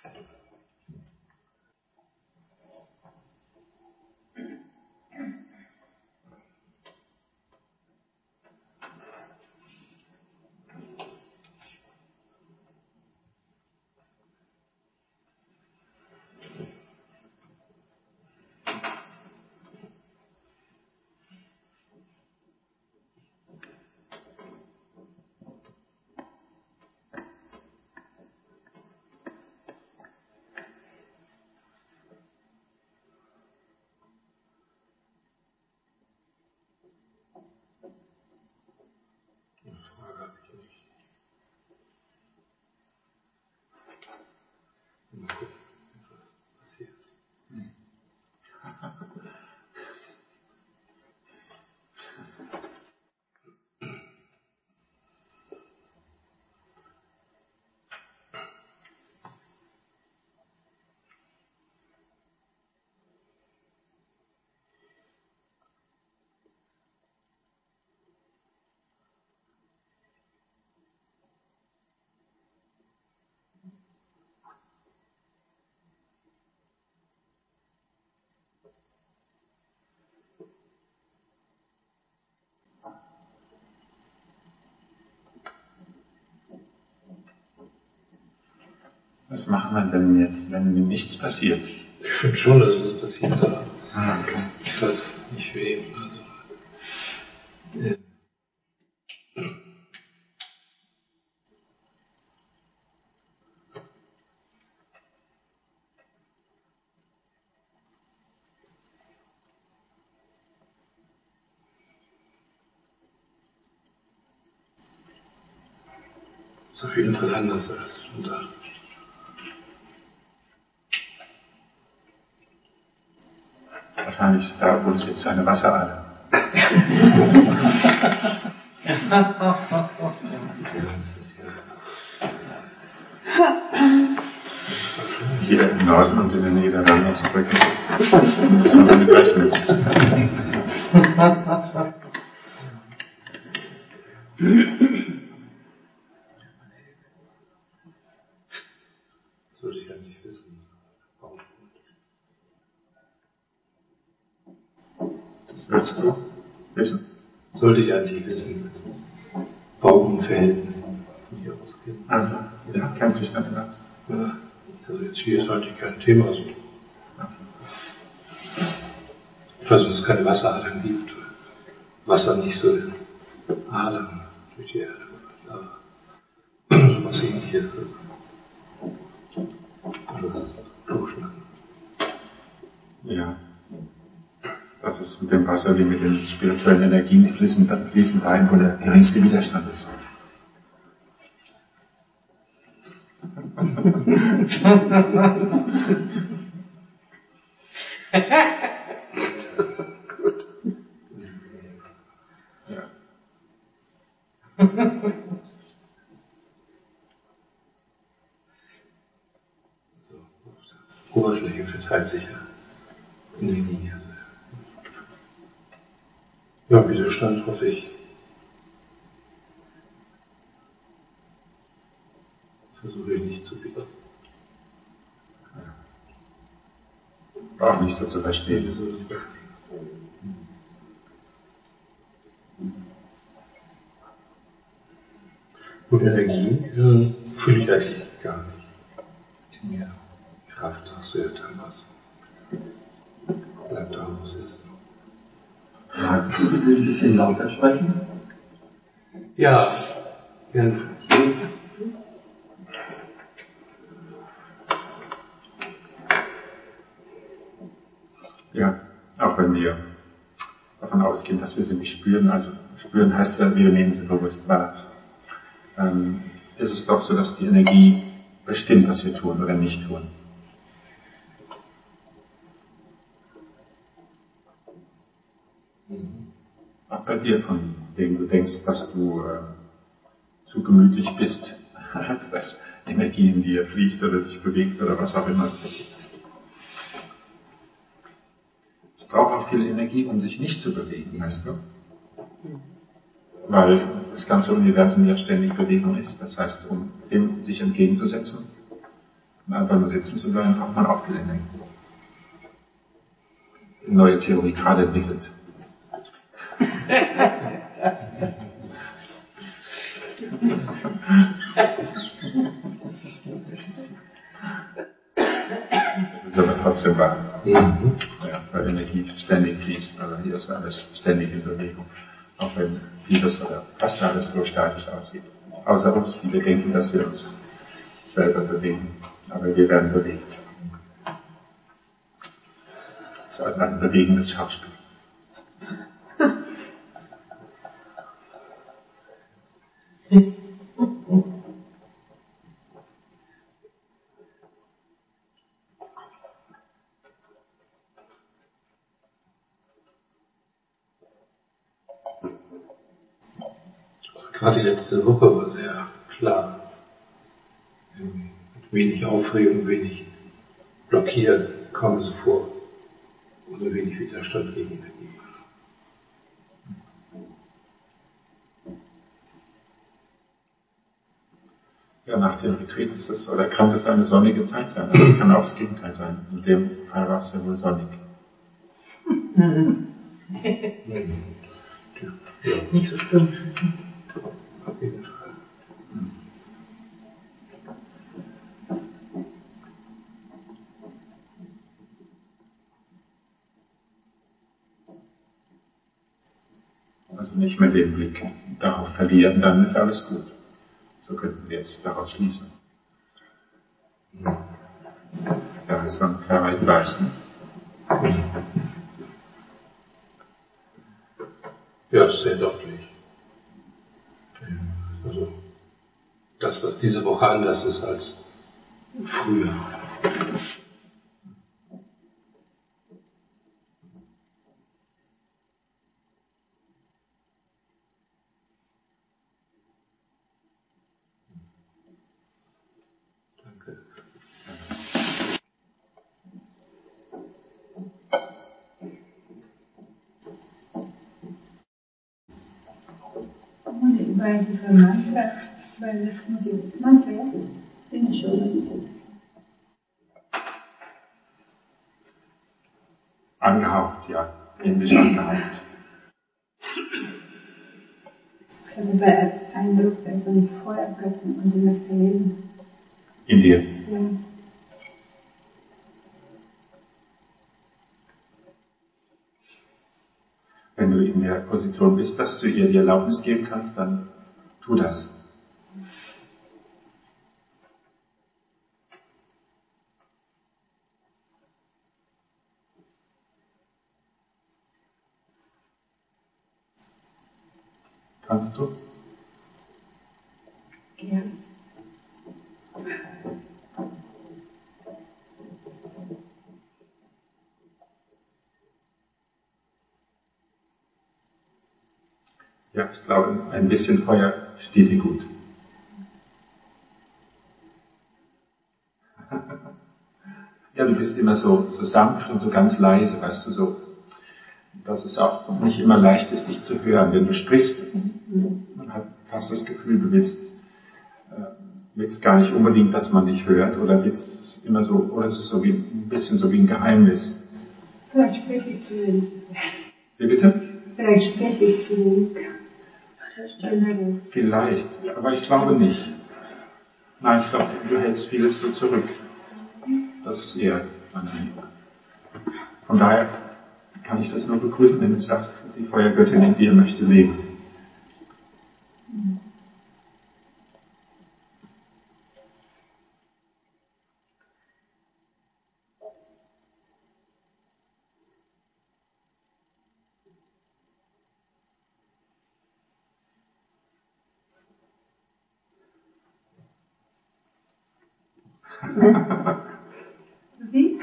Was machen wir denn jetzt, wenn nichts passiert? Ich finde schon, dass was passiert da. Okay. Ich weiß nicht wem. Ist auf jeden Fall anders als da. Wahrscheinlich ist da uns jetzt eine Wasserader. Jeder im Norden und in der Nähe der Randungsbrücke. Muss man damit rechnen. Das würde ich ja nicht wissen. Das würdest du wissen? Sollte ich eigentlich wissen. Baumenverhältnissen von hier ausgehen. Also, ja, kennt sich damit aus. Ja, also jetzt hier ist eigentlich kein Thema so. Ich weiß, dass es keine Wasseradern gibt. Wasser nicht so in Adern durch die Erde. Aber sowas ähnliches. Also das ist durchschneiden. Ja. Das ist mit dem Wasser wie mit den spirituellen Energien, die fließen dahin, wo der geringste Widerstand ist. Gut. Ja. Oberfläche verteilt sich ja Energie. Ja, Widerstand hoffe ich. Versuche ich nicht zu bieten. Auch nicht so zu verstehen. Und Energie fühle ich eigentlich gar nicht. In mir. Kraft, sagst du ja, Tamas. Bleibt da, wo es ist. Magst du bitte ein bisschen lauter sprechen? Ja, gerne. Ja, auch wenn wir davon ausgehen, dass wir sie nicht spüren. Also spüren heißt ja, wir nehmen sie bewusst wahr. Ist es doch so, dass die Energie bestimmt, was wir tun oder nicht tun. Auch bei dir, von dem du denkst, dass du zu gemütlich bist, als dass Energie in dir fließt oder sich bewegt oder was auch immer. Es braucht auch viel Energie, um sich nicht zu bewegen, weißt du? Weil das ganze Universum ja ständig Bewegung ist. Das heißt, um dem sich entgegenzusetzen, Und einfach nur sitzen zu bleiben, braucht man auch viel Energie. Neue Theorie gerade entwickelt. Das ist aber trotzdem wahr. Ja, weil Energie ständig fließt. Also hier ist alles ständig in Bewegung. Auch wenn vieles oder fast alles so statisch aussieht. Außer uns, die wir denken, dass wir uns selber bewegen. Aber wir werden bewegt. Das ist also ein bewegendes Schauspiel. Gerade die letzte Woche war sehr klar. Mit wenig Aufregung, wenig Blockieren kam es so vor. Oder wenig Widerstand gegen Energie. Ja, nach dem Retreat ist es, oder kann das eine sonnige Zeit sein? Aber es kann auch das Gegenteil sein. In dem Fall war es ja wohl sonnig. Ja. Nicht so schlimm. Auf jeden Fall. Also nicht mehr den Blick darauf verlieren, dann ist alles gut. So könnten wir jetzt daraus schließen. Da ist so ein klarer Hinweis. Ja, das ist sehr deutlich. Also, das, was diese Woche anders ist als früher. Danke. Bei dieser Mantra, bei das Mantra, ja, bin ich schon. Angehaucht, ja. Indisch angehaucht. Ich habe bei Eindruck, da ist ein Feuergöttin und die möchte leben. In dir. Ja. Wenn du in der Position bist, dass du ihr die Erlaubnis geben kannst, dann tu das. Kannst du? Ja. Ja, ich glaube, ein bisschen Feuer steht dir gut. Ja, du bist immer so sanft und so ganz leise, weißt du, so, dass es auch nicht immer leicht ist, dich zu hören. Wenn du sprichst, man hat fast das Gefühl, du willst gar nicht unbedingt, dass man dich hört, oder willst es immer so, oder ist es so wie, ein bisschen so wie ein Geheimnis. Vielleicht spreche ich zu wenig. Wie bitte? Vielleicht spreche ich zu wenig. Vielleicht, aber ich glaube nicht. Nein, ich glaube, du hältst vieles so zurück. Das ist eher mein Eindruck. Von daher kann ich das nur begrüßen, wenn du sagst, die Feuergöttin in dir möchte leben. Wie?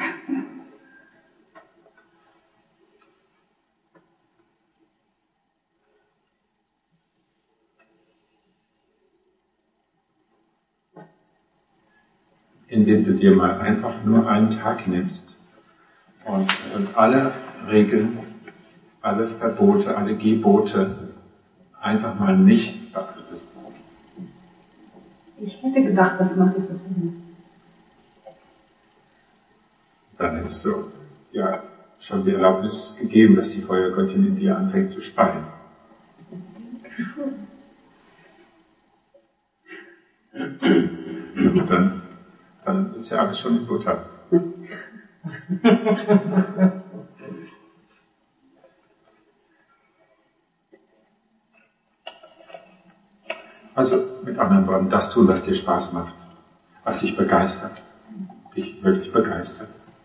Indem du dir mal einfach nur einen Tag nimmst und alle Regeln, alle Verbote, alle Gebote einfach mal nicht beachtest. Ich hätte gedacht, das mache ich das nicht. dann hättest du ja schon die Erlaubnis gegeben, dass die Feuergöttin in dir anfängt zu speien. Und dann ist ja alles schon in Butter. Also mit anderen Worten, das tun, was dir Spaß macht, was dich begeistert, dich wirklich begeistert.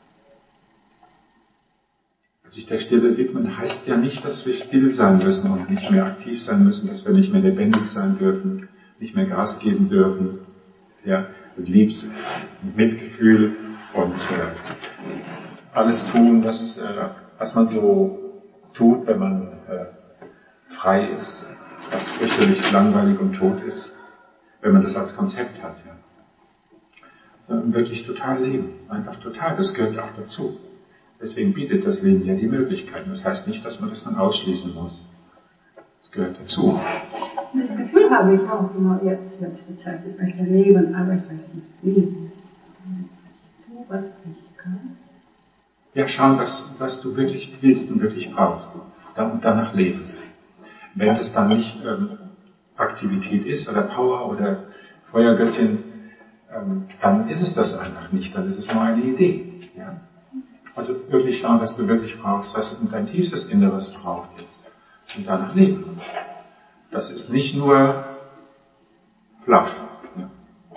Sich der Stille widmen heißt ja nicht, dass wir still sein müssen und nicht mehr aktiv sein müssen, dass wir nicht mehr lebendig sein dürfen, nicht mehr Gas geben dürfen, ja, mit Liebs, mit Mitgefühl und alles tun, was man so tut, wenn man frei ist, was fürchterlich langweilig und tot ist, wenn man das als Konzept hat. Ja. Sondern wirklich total leben, einfach total, das gehört auch dazu. Deswegen bietet das Leben ja die Möglichkeiten. Das heißt nicht, dass man das dann ausschließen muss. Das gehört dazu. Das Gefühl habe ich auch immer jetzt, letzte Zeit, ich möchte leben, aber ich möchte nicht leben. Tu, was ich kann. Ja, schauen, was du wirklich willst und wirklich brauchst. Und danach leben. Wenn es dann nicht Aktivität ist oder Power oder Feuergöttin, dann ist es das einfach nicht. Dann ist es nur eine Idee. Ja? Also wirklich schauen, was du wirklich brauchst, was dein tiefstes Inneres braucht jetzt. Und danach leben. Das ist nicht nur Fluff. Ja.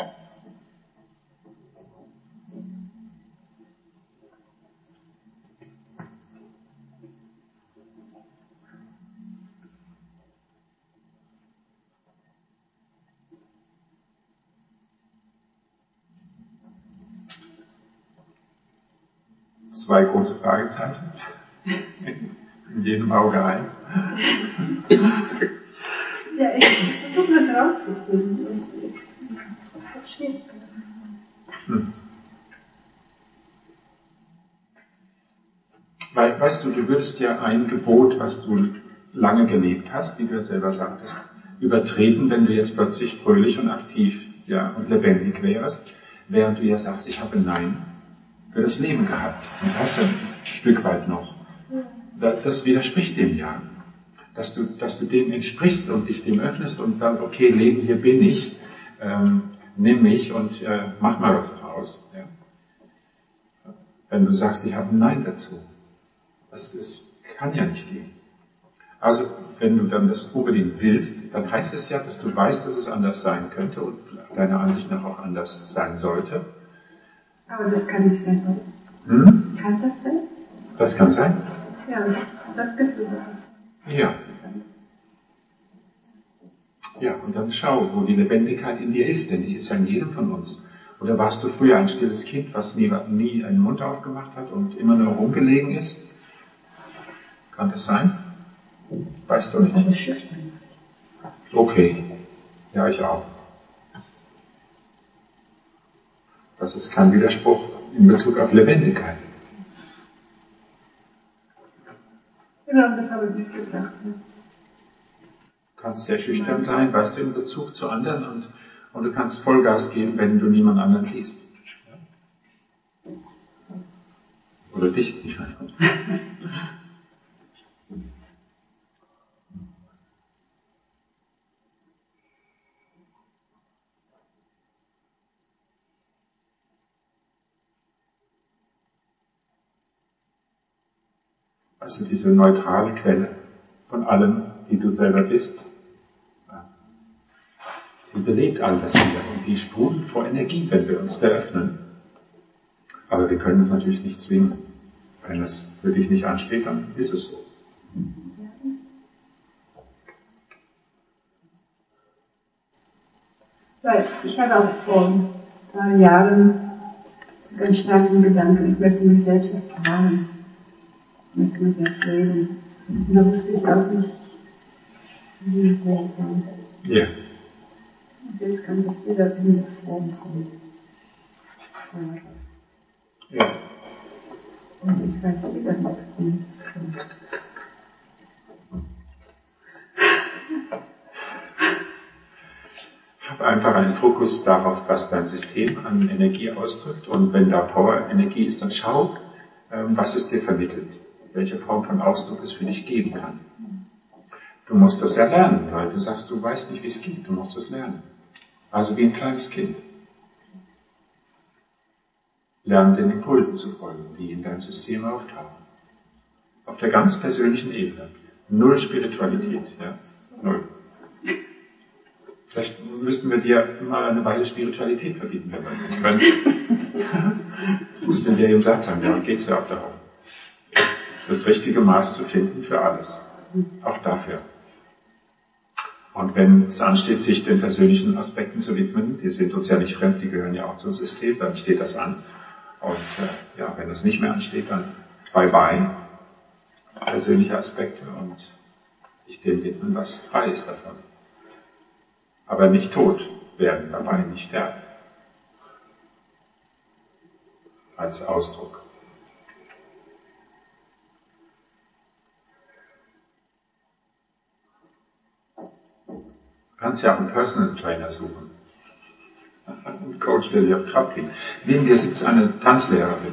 Zwei große Fragezeichen. In jedem Auge eins. Ja, ich versuche das herauszufinden und ich verstehe. Weil, weißt du, du würdest ja ein Gebot, was du lange gelebt hast, wie du ja selber sagtest, übertreten, wenn du jetzt plötzlich fröhlich und aktiv, ja, und lebendig wärst, während du ja sagst, ich habe Nein für das Leben gehabt und hast ja ein Stück weit noch. Das widerspricht dem ja, dass du dem entsprichst und dich dem öffnest und dann, okay, Leben, hier bin ich, nimm mich und mach mal was draus. Ja. Wenn du sagst, ich habe ein Nein dazu, das kann ja nicht gehen. Also, wenn du dann das unbedingt willst, dann heißt es ja, dass du weißt, dass es anders sein könnte und deiner Ansicht nach auch anders sein sollte. Aber das kann nicht sein, oder? Kann das sein? Das kann sein. Ja, das Gefühl habe ich. Ja. Ja, und dann schau, wo die Lebendigkeit in dir ist, denn die ist ja in jedem von uns. Oder warst du früher ein stilles Kind, was nie einen Mund aufgemacht hat und immer nur rumgelegen ist? Kann das sein? Weißt du nicht? Also schüchtern. Okay. Ja, ich auch. Das ist kein Widerspruch in Bezug auf Lebendigkeit. Genau, das habe ich nicht gedacht. Ne? Du kannst sehr schüchtern sein, weißt du, in Bezug zu anderen und du kannst Vollgas geben, wenn du niemand anderen siehst. Oder dich nicht. Also diese neutrale Quelle von allem, die du selber bist, die belebt all das wieder und die sprudelt vor Energie, wenn wir uns der öffnen. Aber wir können es natürlich nicht zwingen. Wenn es für dich nicht ansteht, dann ist es so. Weil ich hatte auch vor ein paar Jahren ganz starken Gedanken, ich möchte mich selbst erfahren. Ich möchte mich selbst leben. Und da wusste ich auch nicht, wie ich leben kann. Ja. Und jetzt kann das wieder in der Form kommen. Ja. Und ich weiß wieder nicht. Hab einfach einen Fokus darauf, was dein System an Energie ausdrückt. Und wenn da Power-Energie ist, dann schau, was es dir vermittelt, welche Form von Ausdruck es für dich geben kann. Du musst das erlernen, weil du sagst, du weißt nicht, wie es geht, du musst es lernen. Also wie ein kleines Kind. Lernen den Impulsen zu folgen, die in deinem System auftauchen. Auf der ganz persönlichen Ebene. Null Spiritualität, ja? Null. Vielleicht müssten wir dir mal eine Weile Spiritualität verbieten, wenn wir es nicht können. Wir sind ja im Satzang, da geht es ja auch darum. Das richtige Maß zu finden für alles. Auch dafür. Und wenn es ansteht, sich den persönlichen Aspekten zu widmen, die sind uns ja nicht fremd, die gehören ja auch zum System, dann steht das an. Und wenn das nicht mehr ansteht, dann bye-bye, persönliche Aspekte und ich dem widmen, was frei ist davon. Aber nicht tot werden dabei, nicht sterben. Als Ausdruck. Du kannst ja auch einen Personal Trainer suchen. Ein Coach, der dich auf Trab bringt. Neben dir sitzt eine Tanzlehrerin.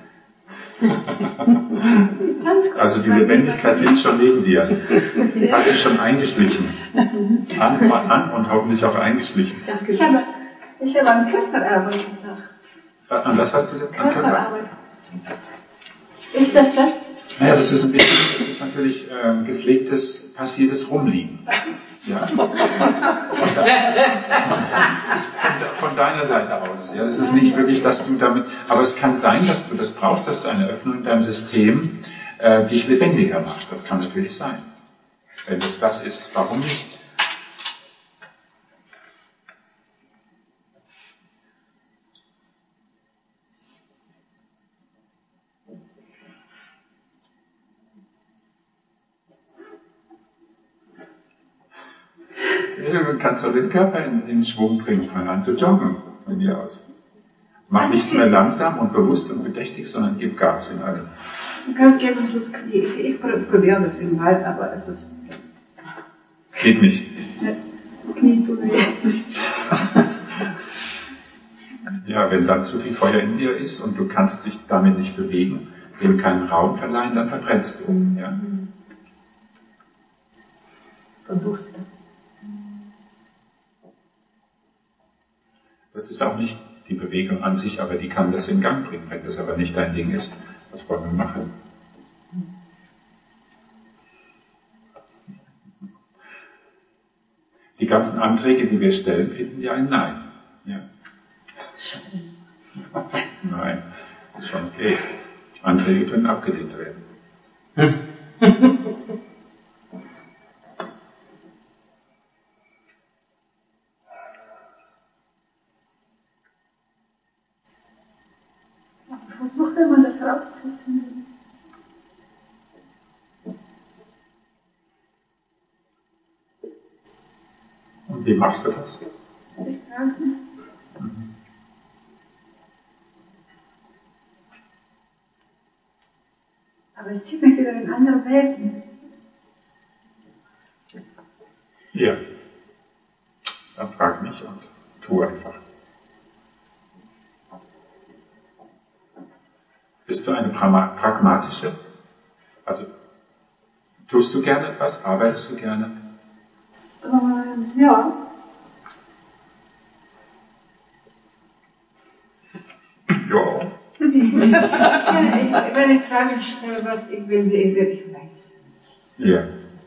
Also die Lebendigkeit sitzt schon neben dir. Hat sich schon eingeschlichen. An und hoffentlich auch eingeschlichen. Ich habe an Körperarbeit gedacht. An was hast du denn? An Körperarbeit. Ist das das? Naja, das ist ein bisschen, das ist natürlich gepflegtes, passives Rumliegen. Ja? Von deiner Seite aus. Ja, das ist nicht wirklich, dass du damit, aber es kann sein, dass du das brauchst, dass du eine Öffnung in deinem System dich lebendiger macht. Das kann natürlich sein. Wenn es das ist, warum nicht? Du kannst auch den Körper in Schwung bringen, fang an zu joggen von dir aus. Mach nichts mehr langsam und bewusst und bedächtig, sondern gib Gas in allem. Du kannst gerne so Knie. Ich probiere das im Wald, aber es ist... Geht nicht. Knie tun weh. Ja, wenn dann zu viel Feuer in dir ist und du kannst dich damit nicht bewegen, dem keinen Raum verleihen, dann verbrennst du. Ja? Bewusst. Das ist auch nicht die Bewegung an sich, aber die kann das in Gang bringen. Wenn das aber nicht dein Ding ist, was wollen wir machen? Die ganzen Anträge, die wir stellen, finden ja ein Nein. Ja. Nein, ist schon okay. Anträge können abgelehnt werden. Versucht immer das rauszufinden. Und wie machst du das? Ich frage mich. Aber es zieht mich wieder in andere Welten. Ja. Dann frag mich und tu einfach. Bist du eine pragmatische? Also, tust du gerne etwas? Arbeitest du gerne? Ja. Ja. Wenn ich Fragen stelle, was ich will, ich weiß. Ja.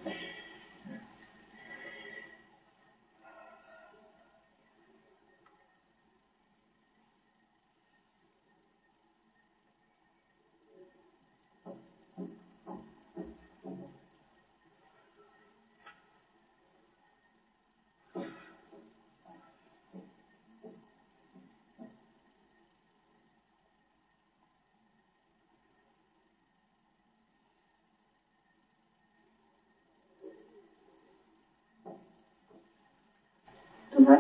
Du was?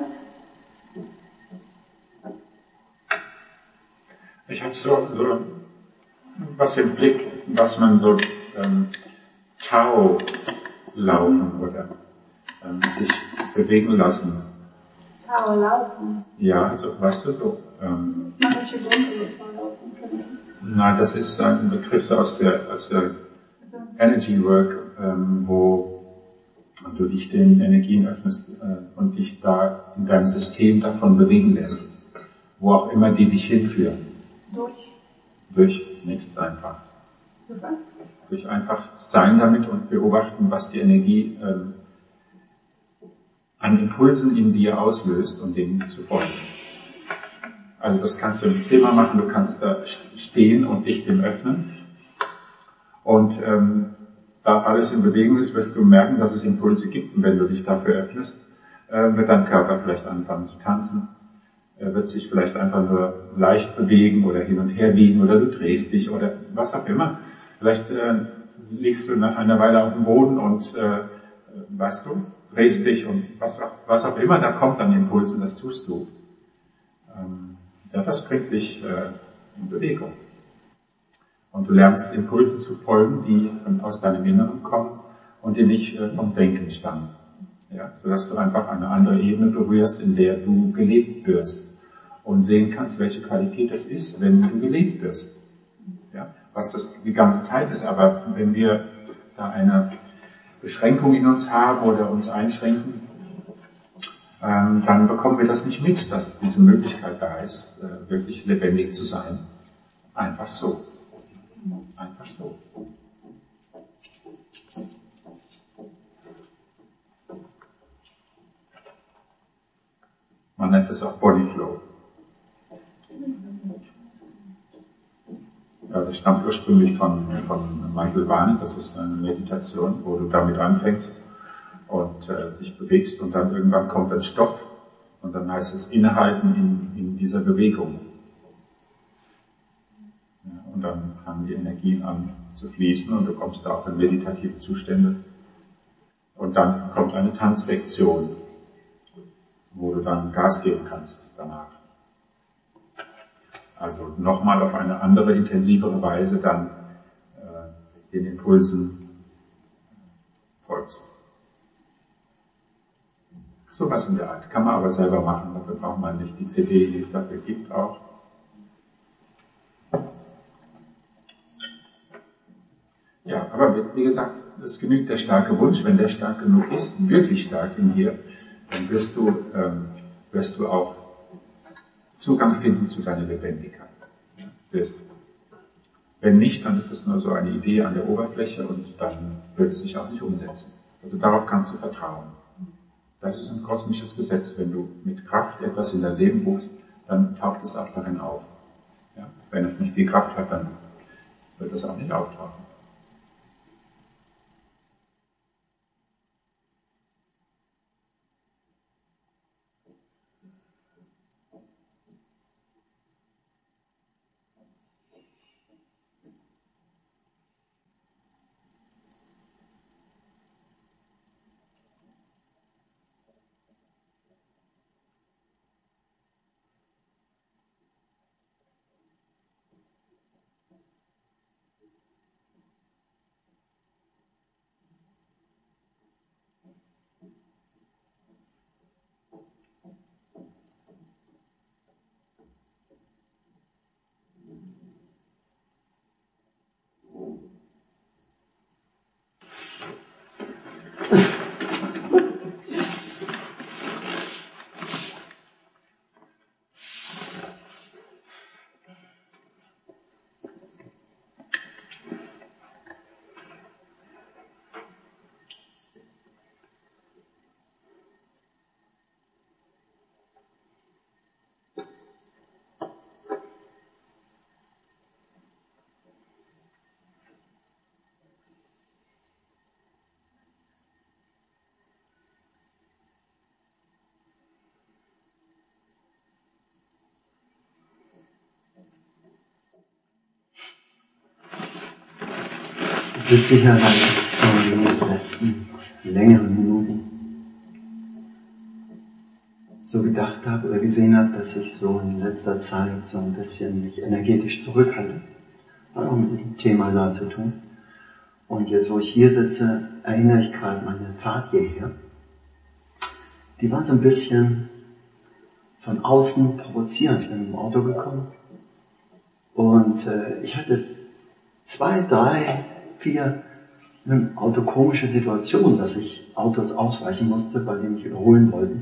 Ich habe so was im Blick, was man so Tau laufen oder sich bewegen lassen. Tau laufen. Ja, so, weißt du so. Ich mache Qigong, aber Tau laufen kann ich. Na, das ist ein Begriff so aus der Energy Work, wo du dich den Energien öffnest und dich da in deinem System davon bewegen lässt. Wo auch immer die dich hinführen. Durch nichts einfach. Durch einfach sein damit und beobachten, was die Energie an Impulsen in dir auslöst und denen zu folgen. Also das kannst du im Zimmer machen, du kannst da stehen und dich dem öffnen. Und da alles in Bewegung ist, wirst du merken, dass es Impulse gibt. Und wenn du dich dafür öffnest, wird dein Körper vielleicht anfangen zu tanzen. Er wird sich vielleicht einfach nur leicht bewegen oder hin und her wiegen oder du drehst dich oder was auch immer. Vielleicht liegst du nach einer Weile auf dem Boden und weißt du, drehst dich und was auch immer da kommt an Impulsen, das tust du. Ja, das bringt dich in Bewegung. Und du lernst Impulsen zu folgen, die aus deinem Inneren kommen und die nicht vom Denken stammen. Ja, sodass du einfach eine andere Ebene berührst, in der du gelebt wirst. Und sehen kannst, welche Qualität es ist, wenn du gelebt wirst. Ja, was das die ganze Zeit ist, aber wenn wir da eine Beschränkung in uns haben oder uns einschränken, dann bekommen wir das nicht mit, dass diese Möglichkeit da ist, wirklich lebendig zu sein. Einfach so. Einfach so. Man nennt es auch Bodyflow. Ja, das stammt ursprünglich von Michael Vane. Das ist eine Meditation, wo du damit anfängst und dich bewegst und dann irgendwann kommt ein Stopp und dann heißt es innehalten in dieser Bewegung. Ja, und dann fangen die Energien an zu fließen und du kommst da auch in meditative Zustände. Und dann kommt eine Tanzsektion, wo du dann Gas geben kannst danach. Also nochmal auf eine andere, intensivere Weise dann den Impulsen folgst. So was in der Art. Kann man aber selber machen, dafür braucht man nicht die CD, die es dafür gibt auch. Ja, aber wie gesagt, es genügt der starke Wunsch. Wenn der stark genug ist, wirklich stark in dir, dann wirst du auch Zugang finden zu deiner Lebendigkeit. Ja, wenn nicht, dann ist es nur so eine Idee an der Oberfläche und dann wird es sich auch nicht umsetzen. Also darauf kannst du vertrauen. Das ist ein kosmisches Gesetz. Wenn du mit Kraft etwas in dein Leben rufst, dann taucht es auch darin auf. Ja? Wenn es nicht viel Kraft hat, dann wird es auch nicht auftauchen. Mit Sicherheit schon in den letzten längeren Minuten so gedacht habe oder gesehen habe, dass ich so in letzter Zeit so ein bisschen mich energetisch zurückhalte. Hat auch mit diesem Thema da zu tun. Und jetzt, wo ich hier sitze, erinnere ich gerade meine Fahrt hierher. Die war so ein bisschen von außen provozierend. Ich bin im Auto gekommen Und ich hatte 2, 3, 4 im Auto komische Situationen, dass ich Autos ausweichen musste, weil die mich überholen wollten.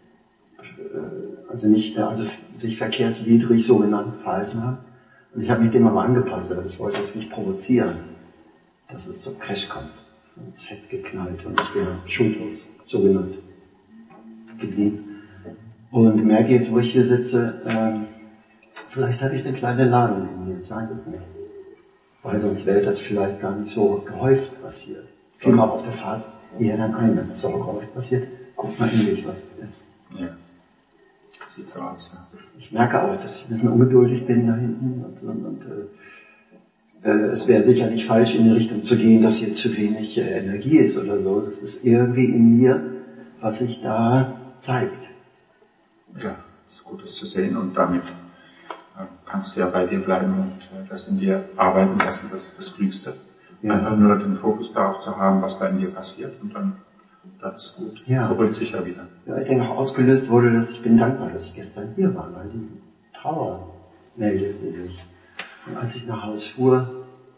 Also sich verkehrswidrig so genannt verhalten haben. Und ich habe mich dem aber angepasst, aber ich wollte es nicht provozieren, dass es zum Crash kommt. Und es hätte geknallt und ich wäre schuldlos, so genannt, geblieben. Und merke jetzt, wo ich hier sitze, vielleicht habe ich eine kleine Ladung in mir, ich weiß es nicht. Weil sonst wäre das vielleicht gar nicht so gehäuft passiert. Fiel mir auch auf der Fahrt eher dann ein, wenn das so gehäuft passiert. Guck mal in dich, was das ist. Ja. Das sieht so aus, ja. Ich merke auch, dass ich ein bisschen ungeduldig bin da hinten. Es wäre sicherlich falsch, in die Richtung zu gehen, dass hier zu wenig Energie ist oder so. Das ist irgendwie in mir, was sich da zeigt. Ja, ist gut, das zu sehen und damit kannst du ja bei dir bleiben und das in dir arbeiten lassen, das ist das Klügste. Ja. Einfach nur den Fokus darauf zu haben, was da in dir passiert und dann das ist gut. Ja. Beruhigt sich ja wieder. Ja, ich denke auch ausgelöst wurde, dass ich bin dankbar, dass ich gestern hier war, weil die Trauer meldete sich. Und als ich nach Hause fuhr,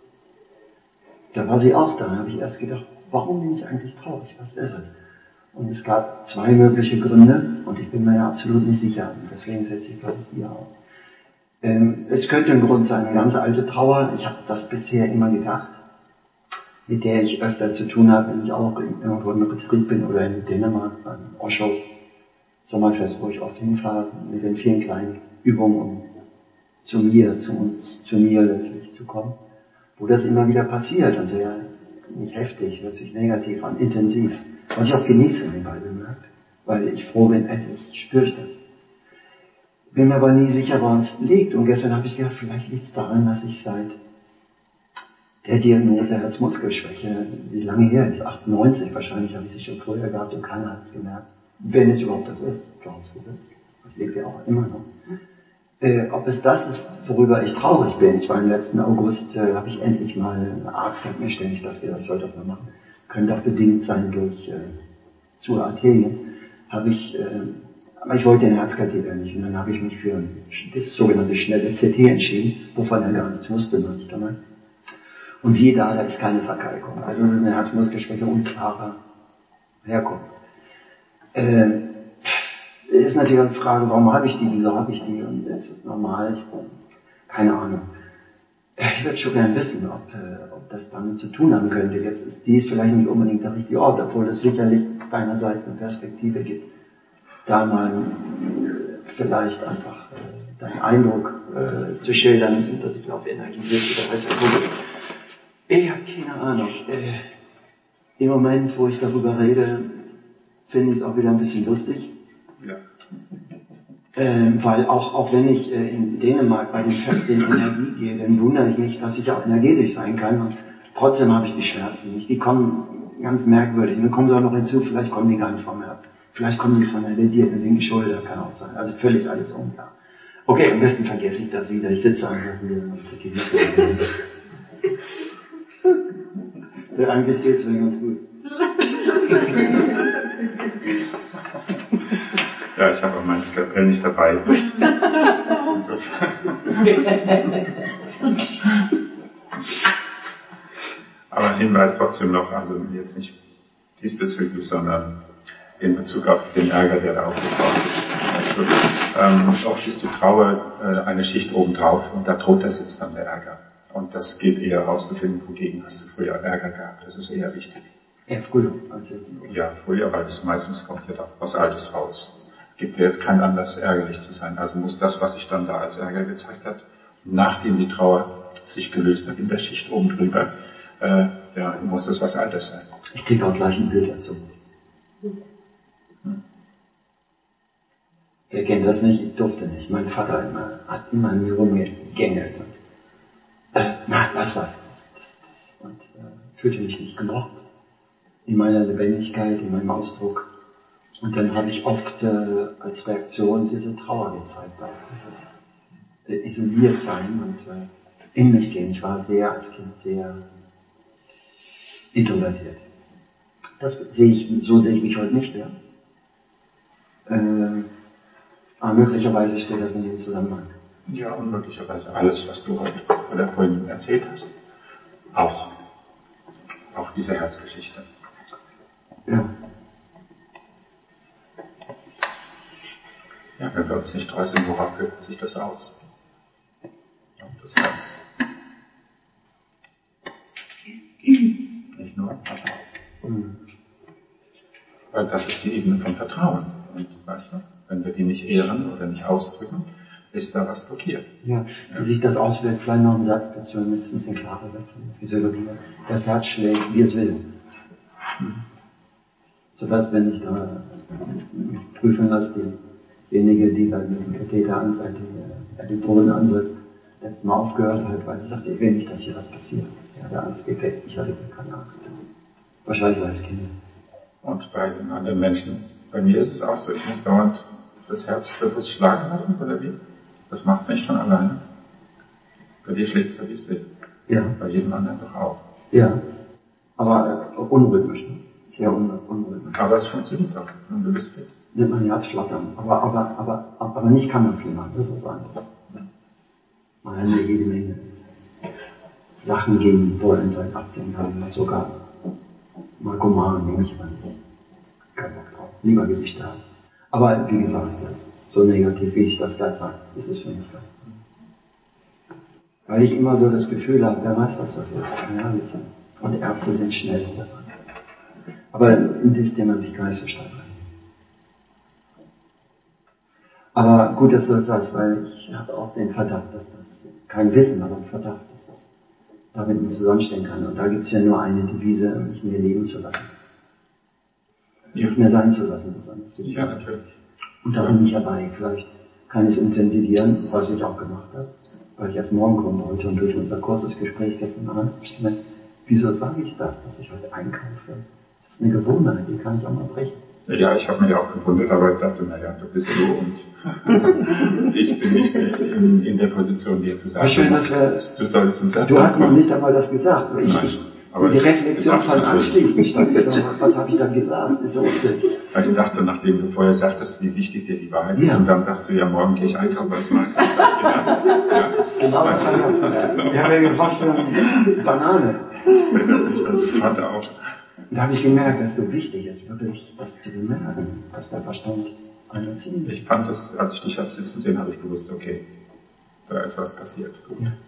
da war sie auch da. Da habe ich erst gedacht, warum bin ich eigentlich traurig? Was ist es? Und es gab 2 mögliche Gründe und ich bin mir ja absolut nicht sicher. Und deswegen setze ich, glaube ich, hier auf. Es könnte ein Grund sein, eine ganz alte Trauer. Ich habe das bisher immer gedacht, mit der ich öfter zu tun habe, wenn ich auch irgendwo im Betrieb bin oder in Dänemark beim Osho Sommerfest, wo ich oft hinfahre, mit den vielen kleinen Übungen, um zu mir letztlich zu kommen, wo das immer wieder passiert und sehr, nicht heftig, hört sich negativ an, intensiv. Was ich auch genieße nebenbei bemerkt, weil ich froh bin, endlich spüre ich das. Bin mir aber nie sicher, woran es liegt. Und gestern habe ich gedacht, vielleicht liegt es daran, dass ich seit der Diagnose Herzmuskelschwäche, die lange her ist, 98 wahrscheinlich, habe ich sie schon vorher gehabt und keiner hat es gemerkt. Wenn es überhaupt das ist, vorausgesetzt. Ich lebe ja auch immer noch. Ob es das ist, worüber ich traurig bin. Ich war im letzten August, habe ich endlich mal, ein Arzt hat mir ständig das gesagt, ich sollte das mal machen. Könnte auch bedingt sein durch zu Arterien. Aber ich wollte den Herzkatheter nicht. Und dann habe ich mich für das sogenannte schnelle CT entschieden, wovon er gar nichts wusste, noch nicht einmal. Und siehe da ist keine Verkalkung. Also es ist eine Herzmuskelschwäche unklarer Herkunft. Ist natürlich eine Frage, warum habe ich die, wieso habe ich die und ist es normal? Keine Ahnung. Ich würde schon gern wissen, ob das damit zu tun haben könnte. Jetzt ist dies vielleicht nicht unbedingt der richtige Ort, obwohl es sicherlich deinerseits eine Perspektive gibt, da mal vielleicht einfach deinen Eindruck zu schildern, dass ich auf Energie will oder weiß ich. Ich habe keine Ahnung. Im Moment, wo ich darüber rede, finde ich es auch wieder ein bisschen lustig. Ja. Weil auch wenn ich in Dänemark bei den Festen in Energie gehe, dann wundere ich mich, dass ich auch energetisch sein kann und trotzdem habe ich die Schmerzen nicht. Die kommen ganz merkwürdig. Und dann kommen sie auch noch hinzu, vielleicht kommen die gar nicht von mir ab. Vielleicht kommen die von der linken Schulter, kann auch sein. Also völlig alles unklar. Okay, am besten vergesse ich das wieder. Ich sitze einfach hier und genieße. Eigentlich geht's mir ganz gut. Ja, ich habe auch mein Skalpell nicht dabei. Aber ein Hinweis trotzdem noch, also jetzt nicht diesbezüglich, sondern in Bezug auf den Ärger, der da aufgetaucht ist. Also, oft ist die Trauer eine Schicht obendrauf und darunter sitzt dann der Ärger. Und das geht eher herauszufinden, wogegen hast du früher Ärger gehabt. Das ist eher wichtig. Eher früher als jetzt. Ja, früher, weil das meistens kommt ja da was Altes raus. Gibt ja jetzt keinen Anlass, ärgerlich zu sein. Also muss das, was sich dann da als Ärger gezeigt hat, nachdem die Trauer sich gelöst hat in der Schicht oben drüber, muss das was Altes sein. Ich kriege auch gleich ein Bild dazu. Wer kennt das nicht? Ich durfte nicht. Mein Vater hat immer an mir rumgegängelt. Nein, lass das. Und fühlte mich nicht gemocht in meiner Lebendigkeit, in meinem Ausdruck. Und dann habe ich oft als Reaktion diese Trauer gezeigt, auch dieses isoliert sein und in mich gehen. Ich war als Kind sehr introvertiert. So sehe ich mich heute nicht mehr. Aber möglicherweise steht das in dem Zusammenhang. Ja, und möglicherweise alles, was du heute oder vorhin erzählt hast, auch diese Herzgeschichte. Ja. Ja, wenn wir uns nicht treu sind, worauf wirkt sich das aus? Auf das Herz. Nicht nur, aber auch. Weil das ist die Ebene von Vertrauen. Und weißt du, wenn wir die nicht ehren oder nicht ausdrücken, ist da was blockiert. Ja, wie sich das auswirkt, vielleicht noch ein Satz dazu, damit es ein bisschen klarer wird. Physiologie. Das Herz schlägt, wie es will. Sodass, wenn ich da prüfen lasse, diejenige, die bei mir den Katheter den Boden ansetzt, letztes Mal aufgehört hat, weil sie sagte, ich will nicht, dass hier was passiert. Er hatte Angst gekriegt, ich hatte keine Angst. Wahrscheinlich war es Kinder. Und bei den anderen Menschen, bei mir ist es auch so, ich muss dauernd das Herz bewusst schlagen lassen, oder wie? Das macht es nicht von alleine. Bei dir schlägt es ja wie es will. Ja. Bei jedem anderen doch auch. Ja. Aber unrhythmisch. Sehr unrhythmisch. Aber es funktioniert doch. Und du bist fit. Nimmt mein Herz flattern. Aber nicht Kammerflimmern, das ist was anderes. Man hat mir jede Menge Sachen geben wollen seit 18 Jahren. Sogar Narkoman nehme ich mal. Kein Bock drauf. Lieber will ich da. Aber wie gesagt, das ist so negativ, wie ich das gerade sage, ist es für mich gar nicht. Weil ich immer so das Gefühl habe, wer weiß, was das ist. Ja, und Ärzte sind schnell dabei. Aber in dieses Thema bin ich gar nicht so stark rein. Aber gut, dass du das sagst, weil ich habe auch den Verdacht, dass das, kein Wissen, aber einen Verdacht, dass das damit nicht zusammenstehen kann. Und da gibt es ja nur eine Devise, nicht mehr leben zu lassen. Ja. Nicht mehr sein zu lassen, das andere. Ja, natürlich. Und da bin ich ja bei. Vielleicht kann ich es intensivieren, was ich auch gemacht habe, weil ich erst morgen kommen wollte und durch unser kurzes Gespräch gestern Abend habe ich gemerkt, wieso sage ich das, dass ich heute einkaufe? Das ist eine Gewohnheit, die kann ich auch mal brechen. Ja, ich habe mich auch gewundert, aber ich dachte, naja, du bist du und ich bin nicht in der Position, dir zu sagen, schön, dass du solltest uns Du hast noch nicht einmal das gesagt. Die Reflexion fand anschließend statt. Was habe ich dann gesagt? Ist so unsinnig. Ich dachte, nachdem du vorher sagtest, wie wichtig dir die Wahrheit ist, und dann sagst du, ja, morgen gehe ich einkaufen, was machst du? Ja. Genau das habe ich auch gesagt. Ich habe ja was für eine Banane. Das fällt natürlich dann sofort auf. Da habe ich gemerkt, dass es so wichtig ist, wirklich das zu bemerken, dass der Verstand anders sieht. Ich fand das, als ich dich habe sitzen sehen, habe ich gewusst, okay, da ist was passiert. Gut. Ja.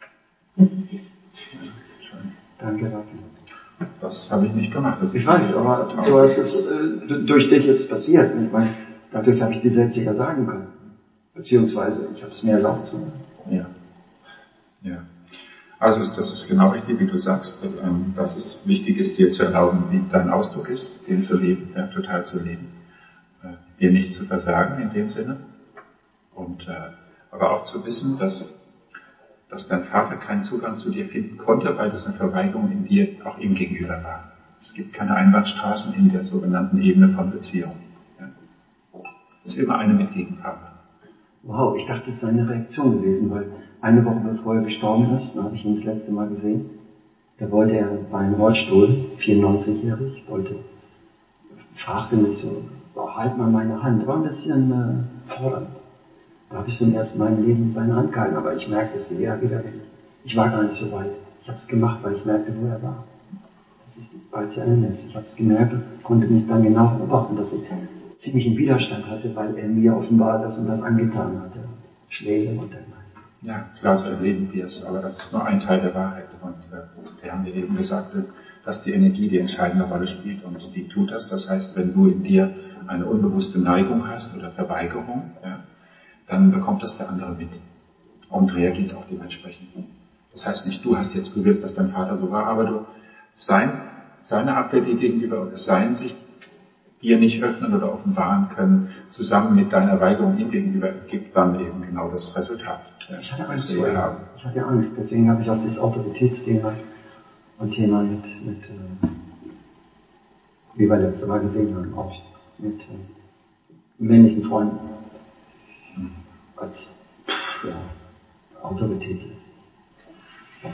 Schön. Danke dafür. Das habe ich nicht gemacht. Ich weiß, aber du hast es, durch dich ist es passiert. Ich meine, dadurch habe ich die Sätze ja sagen können. Beziehungsweise, ich habe es mir erlaubt zu machen. Ja. Ja. Also das ist genau richtig, wie du sagst, dass es wichtig ist, dir zu erlauben, wie dein Ausdruck ist, den zu leben, ja, total zu leben, dir nicht zu versagen in dem Sinne und aber auch zu wissen, dass dein Vater keinen Zugang zu dir finden konnte, weil das eine Verweigerung in dir auch ihm gegenüber war. Es gibt keine Einbahnstraßen in der sogenannten Ebene von Beziehung. Ja. Es ist immer eine mit Gegenpartner. Wow, ich dachte, es sei eine Reaktion gewesen, weil eine Woche bevor er gestorben ist, da habe ich ihn das letzte Mal gesehen, da wollte er bei einem Rollstuhl, 94-jährig, fragte mich so, halt mal meine Hand, war ein bisschen fordernd. Da habe ich zum ersten Mal im Leben seine Hand gehalten, aber ich merkte es eher wieder, ich war gar nicht so weit. Ich habe es gemacht, weil ich merkte, wo er war. Das ist bald zu Ende ist. Ich habe es gemerkt und konnte mich dann genau beobachten, dass ich ziemlichen Widerstand hatte, weil er mir offenbar das und das angetan hatte. Schläge und dergleichen. Ja, klar, so erleben wir es, aber das ist nur ein Teil der Wahrheit. Und wir haben ja eben gesagt, dass die Energie die entscheidende Rolle spielt und die tut das. Das heißt, wenn du in dir eine unbewusste Neigung hast oder Verweigerung, ja, dann bekommt das der andere mit und reagiert auch dementsprechend. Das heißt nicht, du hast jetzt bewirkt, dass dein Vater so war, aber seine Abwehr dir gegenüber oder sein sich dir nicht öffnen oder offenbaren können, zusammen mit deiner Weigerung ihm gegenüber, gibt dann eben genau das Resultat. Ja, ich hatte Angst, ich hatte Angst, deswegen habe ich auch das Autoritätsthema und Thema mit wie wir letztes Mal gesehen haben, auch mit männlichen Freunden als Autorität ist.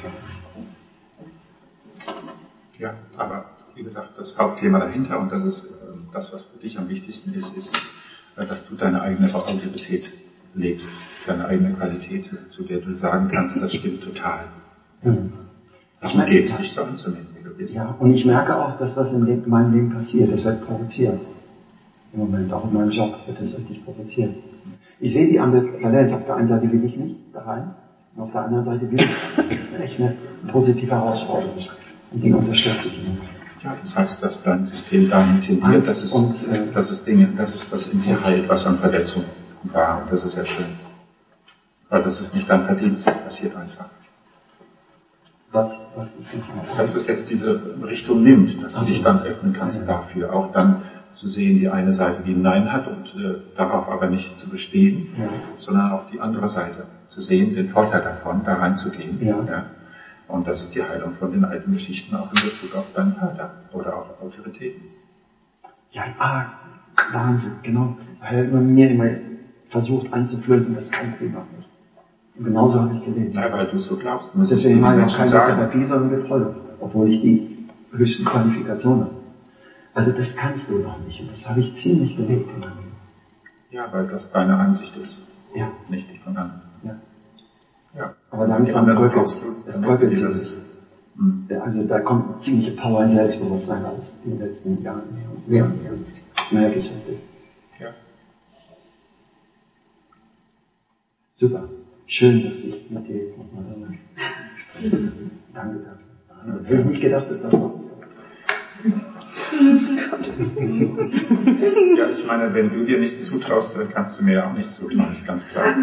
Ja, aber wie gesagt, das Hauptthema dahinter und das ist das, was für dich am wichtigsten ist, dass du deine eigene Autorität lebst. deine eigene Qualität, zu der du sagen kannst, das stimmt total. Mhm. Darum geht es, dich so anzunehmen, wie du bist. Ja, und ich merke auch, dass das in meinem Leben passiert. Das wird provoziert. Im Moment, auch in meinem Job wird das richtig provoziert. Ich sehe die Ambivalenz. Auf der einen Seite will ich nicht da rein, und auf der anderen Seite will ich. Das ist echt eine positive Herausforderung. Und die unterstütze ich immer. Ja, das heißt, dass dein System dahin tendiert, dass es das in dir heilt, was an Verletzung war. Und das ist ja schön. Weil das ist nicht dein Verdienst, das passiert einfach. Was ist nicht einfach? Dass es jetzt diese Richtung nimmt, dass du dich dann öffnen kannst dafür. Auch dann zu sehen, die eine Seite, die Nein hat und darauf aber nicht zu bestehen, sondern auch die andere Seite. Zu sehen, den Vorteil davon, da reinzugehen. Ja. Und das ist die Heilung von den alten Geschichten auch in Bezug auf deinen Vater oder auch auf Autoritäten. Ja, Wahnsinn, genau. Er hat mir immer versucht einzuflößen, das kannst du noch nicht. Und genauso habe ich gelebt. Ja, weil du so glaubst. Deswegen mache ich auch keine Therapie, sondern Betreuung, obwohl ich die höchsten Qualifikationen habe. Also das kannst du noch nicht und das habe ich ziemlich gelebt in meinem Leben. Ja, weil das deine Ansicht ist, nicht die von anderen. Ja. Aber langsam bröckelt es. Bröckelt sich. Also da kommt ziemliche Power in Selbstbewusstsein raus in den letzten Jahren mehr und mehr. Das merke ich richtig. Ja. Super. Schön, dass ich mit dir jetzt nochmal spreche. Danke dafür. Hätte ich nicht gedacht, dass das noch ist. Ja, ich meine, wenn du dir nichts zutraust, dann kannst du mir auch nichts zutrauen, ist ganz klar.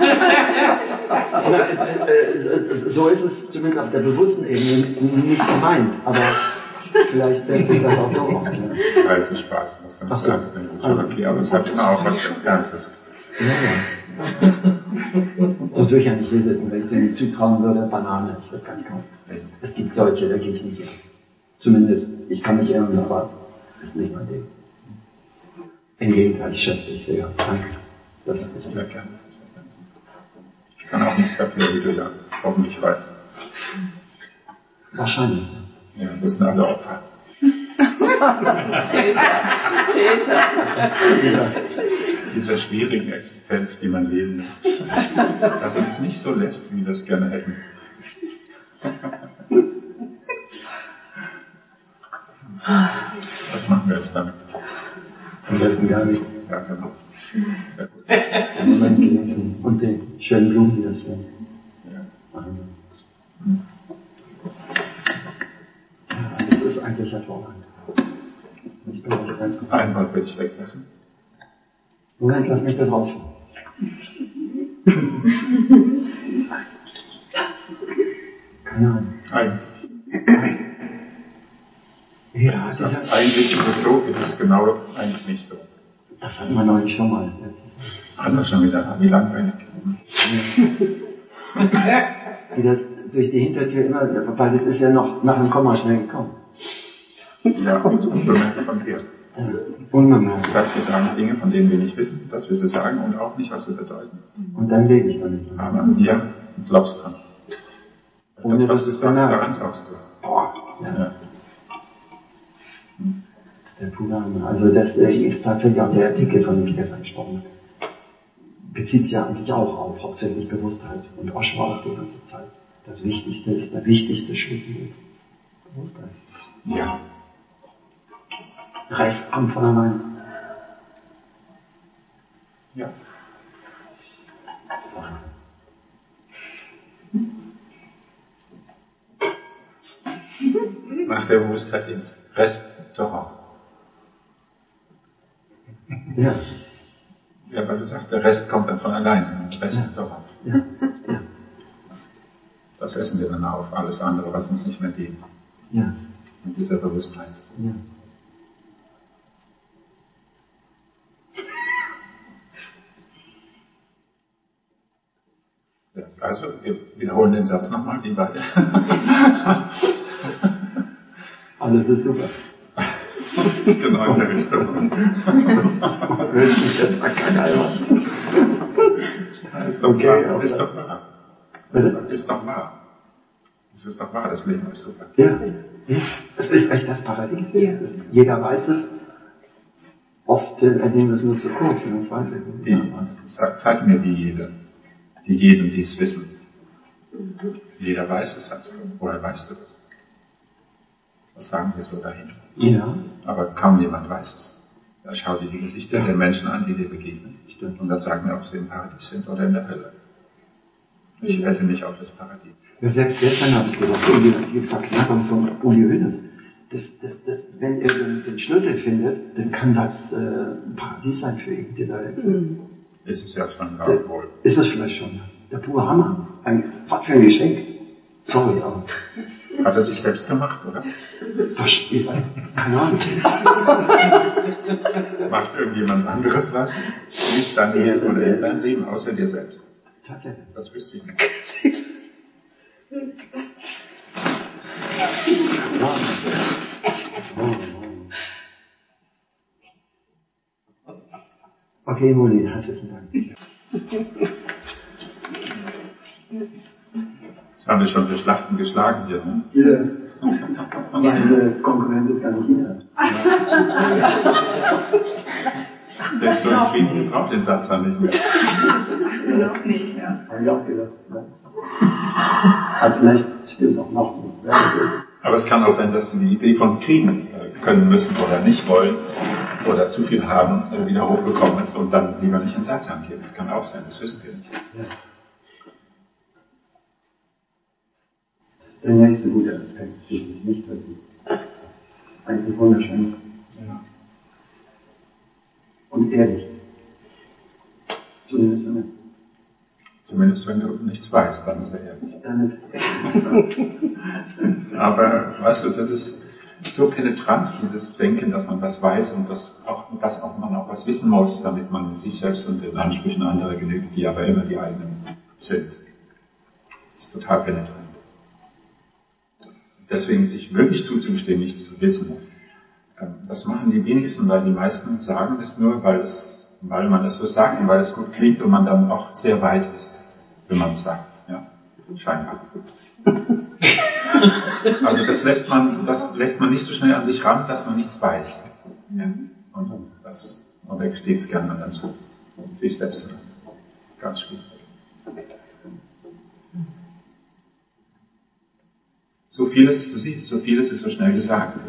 So ist es zumindest auf der bewussten Ebene nicht gemeint, aber vielleicht wird sich das auch so aus. Ja. Also Spaß, was du nicht ernst nehmen. Schon okay, aber es hat immer auch was Ernstes. Ja. Das würde ich ja nicht hier sitzen, wenn ich dir nicht zutrauen würde, Banane, ich würde ganz kaum. Es gibt solche, da gehe ich nicht hin. Zumindest, ich kann mich irren, aber das ist nicht mein Ding. Im Gegenteil, ich schätze dich sehr. Danke. Das ist sehr gerne. Ich kann auch nichts dafür, wie du ja hoffentlich weißt. Wahrscheinlich. Ja, wir sind alle Opfer. Täter. Ja. Dieser schwierigen Existenz, die man leben muss. Dass uns nicht so lässt, wie wir es gerne hätten. Was machen wir jetzt damit? Am besten gar nichts. Ja, genau. Ja, gut. Den Moment genießen und die schönen Blumen, die das sind. Ja. Ja, das ist eigentlich hervorragend. Ich bin auch ganz gut. Ein Wort will ich weglassen. Moment, lass mich das rausfinden. Keine Ahnung. Eigentlich. Ja, Das heißt, eigentlich ist es so, ist es genau eigentlich nicht so. Das hatten wir neulich schon mal. Hat man schon wieder, wie langweilig. Wie das durch die Hintertür immer, weil das ist ja noch nach dem Komma schnell gekommen. Ja, und unbemerkt von dir. Ja, unbemerkt. Das heißt, wir sagen Dinge, von denen wir nicht wissen, dass wir sie sagen und auch nicht, was sie bedeuten. Und dann lebe ich damit. Aber ja, du glaubst dran. Das, was du sagst, daran glaubst du. Boah, ja. Das ist der pure Hammer. Also das ist tatsächlich auch der Artikel, von dem ich gestern gesprochen habe. Bezieht sich ja eigentlich auch auf hauptsächlich Bewusstheit. Und Osho auch die ganze Zeit. Das Wichtigste ist, der wichtigste Schlüssel ist Bewusstheit. Ja. Rest kommt von allein. Ja. Nach der Bewusstheit ins Rest doch auch. Ja. Ja, weil du sagst, der Rest kommt dann von allein. Und Rest doch auch. Ja. Ja. Das essen wir dann auf, alles andere, was uns nicht mehr dient. Ja. Mit dieser Bewusstheit. Ja. Ja, also, wir wiederholen den Satz nochmal, wie beide. Alles ist super. Genau in der Richtung. Jetzt mal keine Albert. Ist doch Okay, wahr. Ist doch wahr. Bitte? Ist doch wahr. Es ist doch wahr, das Leben ist super. Ja. Es ist echt das Paradies. Jeder weiß es. Oft erleben wir es nur zu kurz in den Zweifeln. Zeig mir die jede. die jedem dies wissen. Jeder weiß es, sagst du. Woher weißt du das? Was sagen wir so dahin? Ja. Aber kaum jemand weiß es. Da schau dir die Gesichter der Menschen an, die dir begegnen. Und dann sagen wir, ob sie im Paradies sind oder in der Hölle. Ich wette nicht auf das Paradies. Ja, selbst gestern habe ich gedacht, die Verknappung von Uli Hoeneß. Wenn er den Schlüssel findet, dann kann das ein Paradies sein für ihn, dieser Wechsel. Ist es ja schon auch wohl. Ist es vielleicht schon. Der pure Hammer. Was für ein Geschenk. Sorry, aber. Hat er sich selbst gemacht, oder? Keine Ahnung. Macht irgendjemand anderes was? Nicht dein Leben oder in deinem Leben, außer dir selbst. Tatsächlich. Das wüsste ich nicht. Okay, Moni, herzlichen Dank. Jetzt haben wir schon für Schlachten geschlagen hier, ne? Ja. Meine Konkurrent ist gar nicht hier. Der ist so ein Frieden, braucht den Satz dann nicht mehr. Noch nicht, ja. Habe ich auch gedacht. Aber vielleicht stimmt auch noch nicht. Aber es kann auch sein, dass sie die Idee von kriegen können müssen oder nicht wollen oder zu viel haben, wieder hochgekommen ist und dann lieber nicht ins Satzang gehen. Das kann auch sein, das wissen wir nicht. Ja. Das ist der nächste gute Aspekt, dieses Nichtwissen. Eigentlich wunderschön. Ja. Und ehrlich. Zumindest für mich. Zumindest wenn du nichts weißt, dann ist er ehrlich. Dann ist Aber weißt du, das ist so penetrant, dieses Denken, dass man was weiß und dass man auch was wissen muss, damit man sich selbst und den Ansprüchen anderer genügt, die aber immer die eigenen sind. Das ist total penetrant. Deswegen sich wirklich zuzugestehen, nichts zu wissen, das machen die wenigsten, weil die meisten sagen es nur, weil man es so sagt und weil es gut klingt und man dann auch sehr weit ist, wenn man es sagt. Ja? Scheinbar. Also das lässt man nicht so schnell an sich ran, dass man nichts weiß. Ja? Und er gesteht es gerne anderen zu. Sich selbst zu. Ganz schwierig. Du siehst, so vieles ist so schnell gesagt.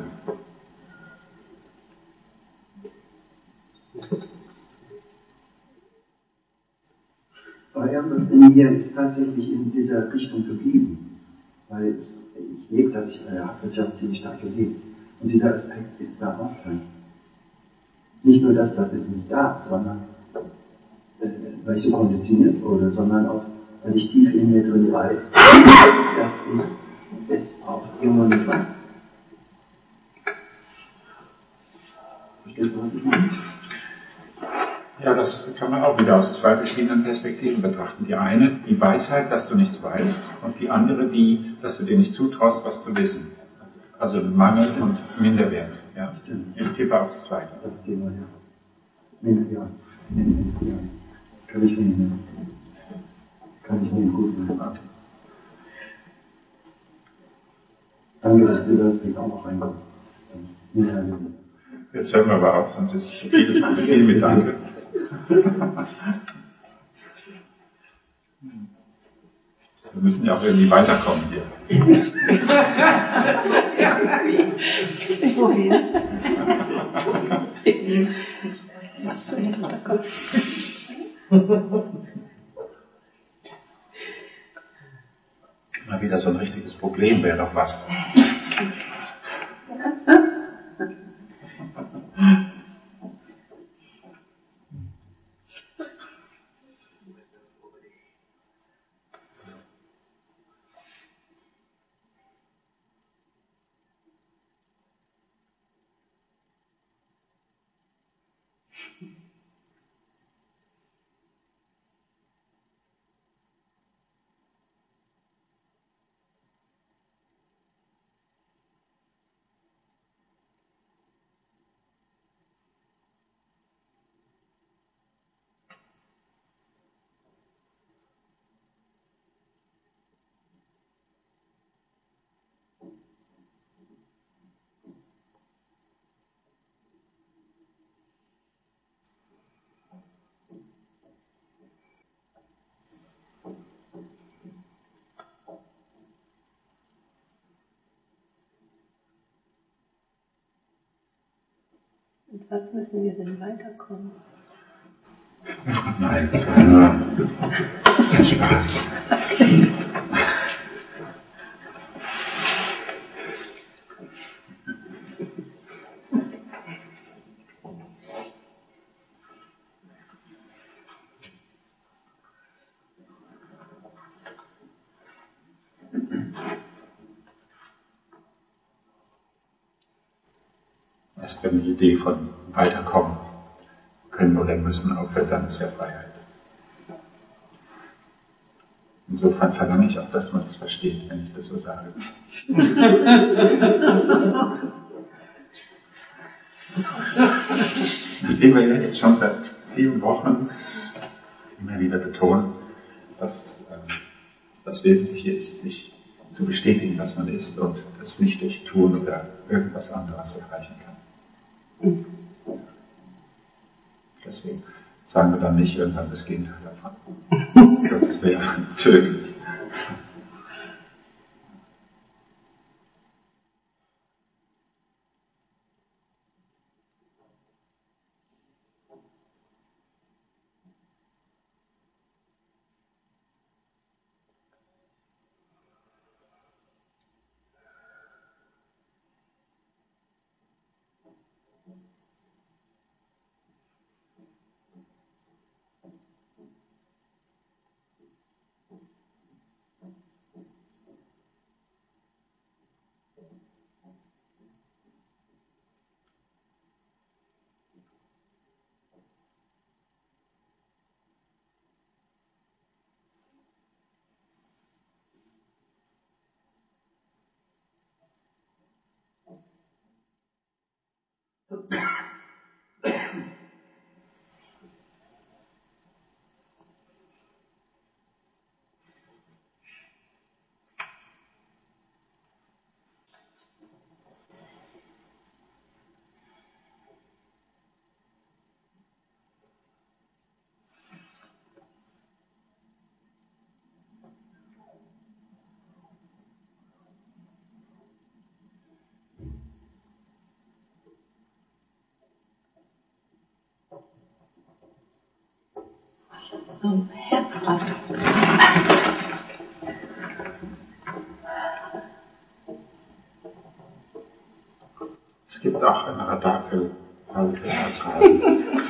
Aber irgendwas in mir ist tatsächlich in dieser Richtung geblieben. Weil ich lebe das, habe das ja auch ziemlich stark gelebt. Und dieser Aspekt ist da auch drin. Nicht nur das ist nicht da, sondern weil ich so konditioniert wurde, sondern auch, weil ich tief in mir drin weiß, dass ich es auch immer nicht weiß. Verstehst du, was ich meine? Ja, das kann man auch wieder aus zwei verschiedenen Perspektiven betrachten. Die eine, die Weisheit, dass du nichts weißt, und die andere, dass du dir nicht zutraust, was zu wissen. Also Mangel und Minderwert. Ja? Ich tippe aufs Zweite. Das Thema, ja. Minderwert. Ja. Kann ich nicht gut machen. Okay. Danke, dass dieser Aspekt auch noch reinkommt. Jetzt hören wir aber auf, sonst ist es zu viel mit Danke. Wir müssen ja auch irgendwie weiterkommen hier. Wohin? Mal wieder so ein richtiges Problem wäre doch was. Und was müssen wir denn weiterkommen? Nein, das war nur ein Spaß. Erst wenn die Idee von weiterkommen können oder müssen aufhört, dann ist ja Freiheit. Insofern verlange ich auch, dass man das versteht, wenn ich das so sage. Nachdem wir jetzt schon seit vielen Wochen immer wieder betonen, dass das Wesentliche ist, sich zu bestätigen, dass man ist und es nicht durch Tun oder irgendwas anderes erreichen kann. Deswegen sagen wir dann nicht irgendwann das Gegenteil davon. Das wäre tödlich. Herzrasen. Es gibt auch ein Radar für Herzrasen.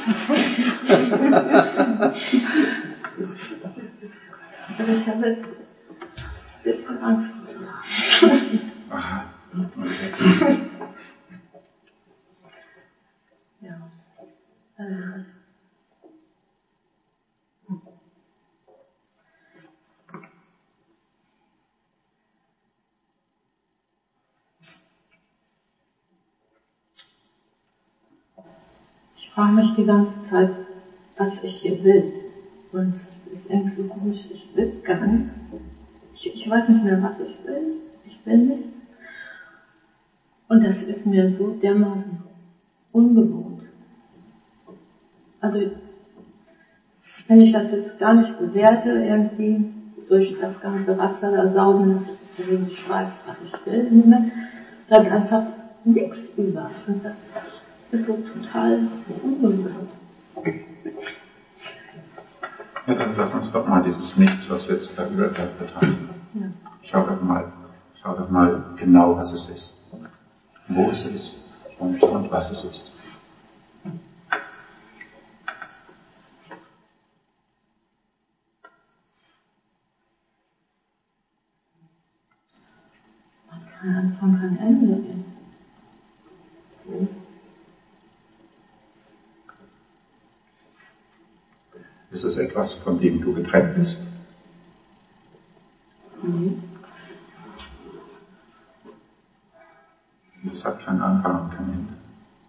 Also ich habe jetzt ein bisschen Angst vor dir. Aha, okay. Ja. Ich frage mich die ganze Zeit, was ich hier will. Und es ist irgendwie so komisch, ich will gar nichts. Ich weiß nicht mehr, was ich will. Ich will nicht. Und das ist mir so dermaßen ungewohnt. Also, wenn ich das jetzt gar nicht bewerte, irgendwie durch das ganze Raster da saugen, dass ich nicht weiß, was ich will im Moment, bleibt einfach nichts über. Und das ist so total ungewohnt. Ja, dann lass uns doch mal dieses Nichts, was jetzt da überbleibt, betrachten. Ja. Schau doch mal genau, was es ist. Wo es ist und was es ist. Man kann Anfang, kein Ende gehen. Ist es etwas, von dem du getrennt bist? Nee. Es hat keinen Anfang und kein Ende.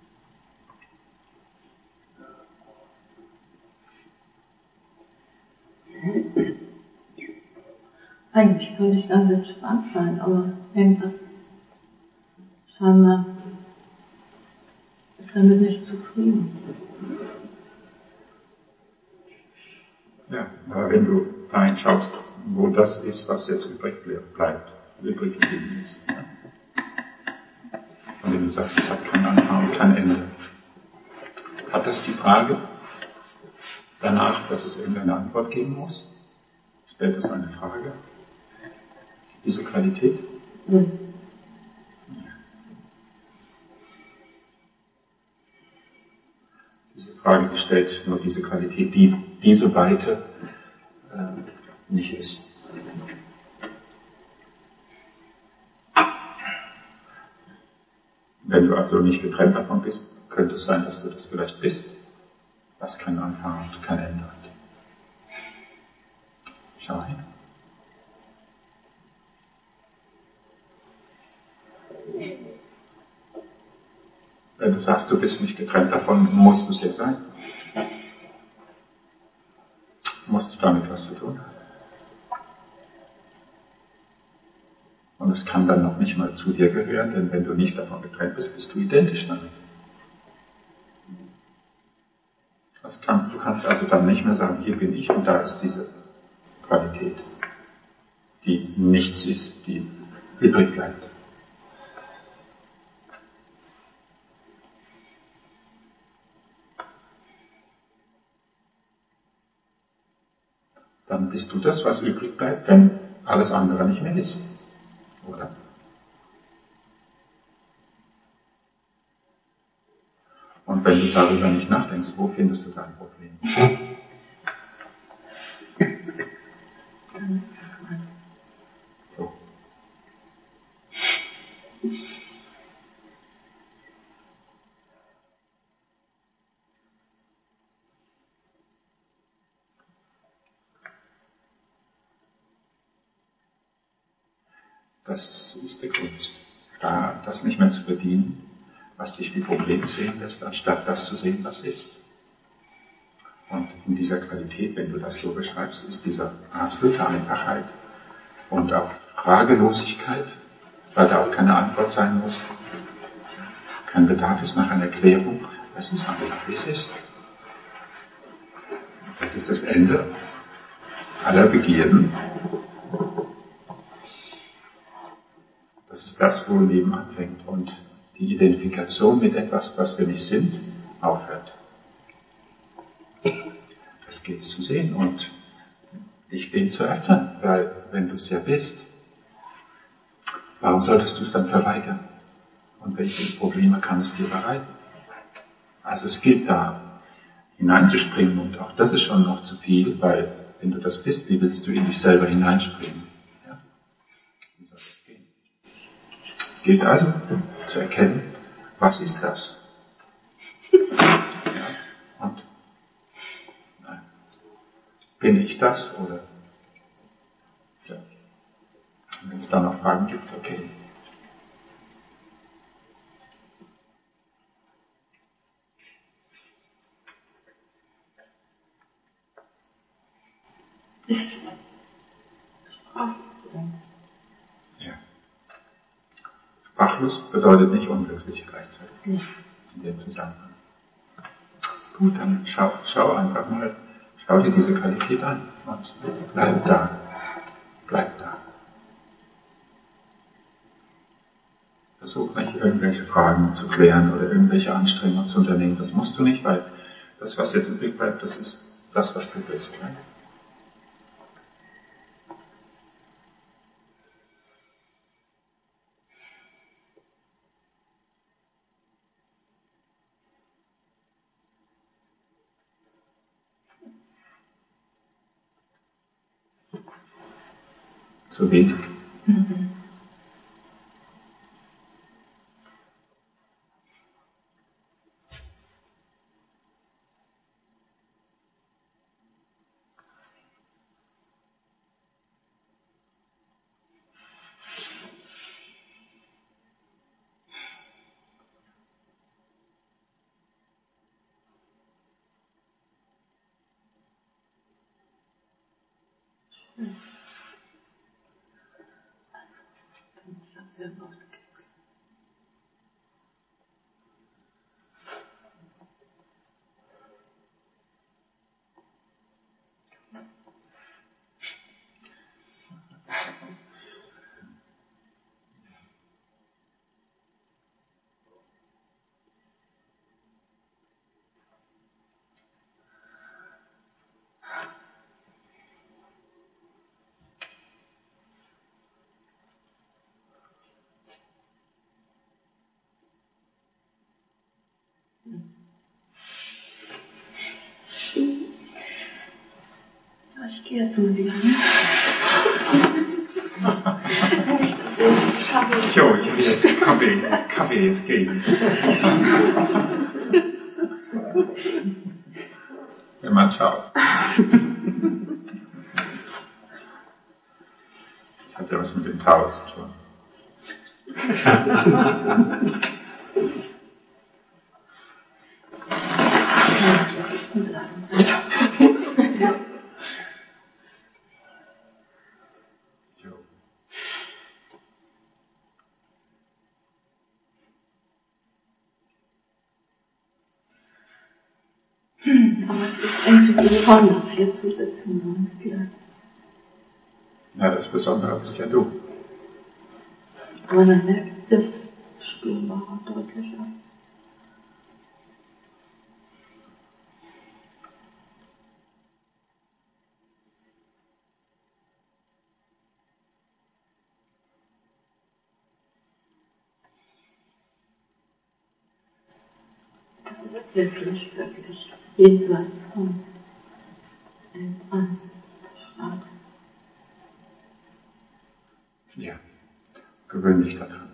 Eigentlich könnte ich ganz entspannt sein, aber irgendwas scheinbar ist damit nicht zufrieden. Ja, aber wenn du reinschaust, wo das ist, was jetzt übrig bleibt, übrig geblieben ist. Und wenn du sagst, es hat keinen Anfang und kein Ende, Hat das die Frage danach, dass es irgendeine Antwort geben muss? Stellt es eine Frage? Diese Qualität? Diese Frage, die stellt nur diese Qualität, die diese Weite nicht ist. Wenn du also nicht getrennt davon bist, könnte es sein, dass du das vielleicht bist, was keinen Anfang und kein Ende hat. Schau hin. Wenn du sagst, du bist nicht getrennt davon, musst du es ja sein. Musst du damit was zu tun haben. Und es kann dann noch nicht mal zu dir gehören, denn wenn du nicht davon getrennt bist, bist du identisch damit. Du kannst also dann nicht mehr sagen, hier bin ich und da ist diese Qualität, die nichts ist, die übrig bleibt. Dann bist du das, was übrig bleibt, wenn alles andere nicht mehr ist. Oder? Und wenn du darüber nicht nachdenkst, wo findest du dein Problem? So. Das ist die Kunst. Da das nicht mehr zu bedienen, was dich wie Probleme sehen lässt, anstatt das zu sehen, was ist. Und in dieser Qualität, wenn du das so beschreibst, ist diese absolute Einfachheit und auch Fragelosigkeit, weil da auch keine Antwort sein muss, kein Bedarf ist nach einer Erklärung, das ist einfach, wie es ist. Das ist das Ende aller Begierden. Das ist das, wo Leben anfängt und die Identifikation mit etwas, was wir nicht sind, aufhört. Das gilt zu sehen und dich dem zu öffnen, weil wenn du es ja bist, warum solltest du es dann verweigern? Und welche Probleme kann es dir bereiten? Also es gilt da hineinzuspringen und auch das ist schon noch zu viel, weil wenn du das bist, wie willst du in dich selber hineinspringen? Ja? Wie soll das gehen? Es gilt also zu erkennen, was ist das? Ja? Und nein, bin ich das oder tja, wenn es da noch Fragen gibt, okay. Ja. Sprachlos bedeutet nicht unglücklich gleichzeitig in dem Zusammenhang. Gut, dann schau einfach mal, schau dir diese Qualität an und bleib da. Bleib da. Versuch nicht, irgendwelche Fragen zu klären oder irgendwelche Anstrengungen zu unternehmen. Das musst du nicht, weil das, was jetzt übrig bleibt, das ist das, was du bist. Ja? Zu wenig. Ja, ich gehe jetzt mal wieder. Jo, ich will jetzt Kaffee jetzt gehen. Ja, mal ciao. Das hat ja was mit dem Tao zu tun. Aber es ist irgendwie besonders, hier zu sitzen. Ja, das Besondere bist ja du. Aber man merkt es spürbarer, deutlicher. Das ist wirklich jenseits von Endrein. Ja, gewöhn dich daran.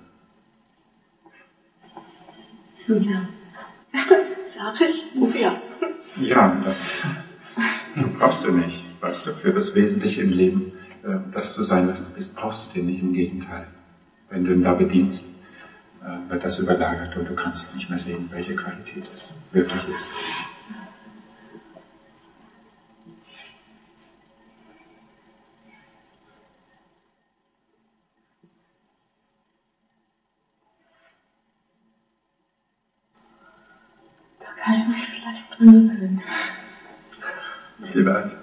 Ja. Sag ich? Ja. Ja, du brauchst du nicht. Weißt du, für das Wesentliche im Leben, das zu sein, was du bist, brauchst du den nicht. Im Gegenteil. Wenn du ihn da bedienst, wird das überlagert und du kannst nicht mehr sehen, welche Qualität es wirklich ist. Da kann ich mich vielleicht dran gewöhnen. Vielleicht.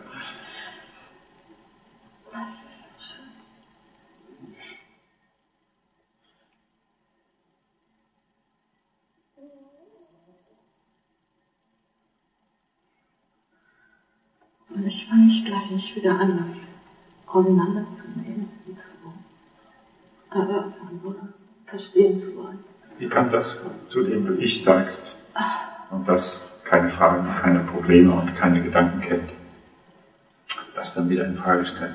Und ich fange nicht gleich nicht wieder an, das auseinanderzunehmen und zu erörtern oder verstehen zu wollen. Wie kann das, zu dem du Ich sagst, und das keine Fragen, keine Probleme und keine Gedanken kennt, das dann wieder in Frage stellen?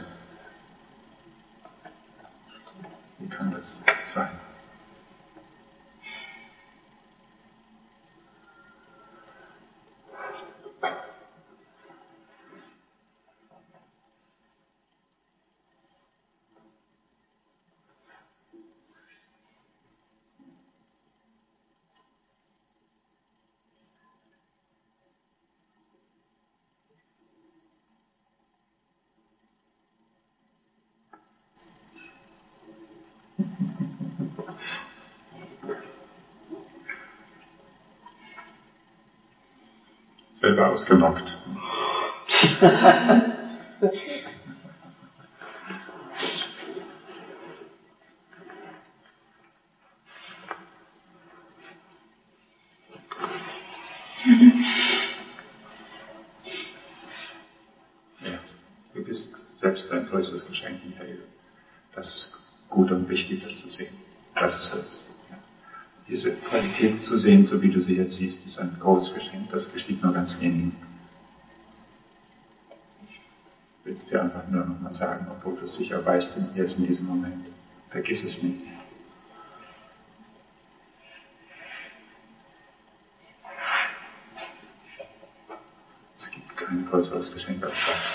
Wie kann das sein? Selber ausgenockt. Ja, du bist selbst dein größtes Geschenk, Michael. Das ist gut und wichtig, das zu sehen. Das ist es. Ja. Diese Qualität zu sehen, so wie du sie jetzt siehst, ist ein großes Geschenk. Das geschieht nur ganz wenigen. Ich will es dir einfach nur nochmal sagen, obwohl du es sicher weißt, jetzt in diesem Moment. Vergiss es nicht. Es gibt kein größeres Geschenk als das.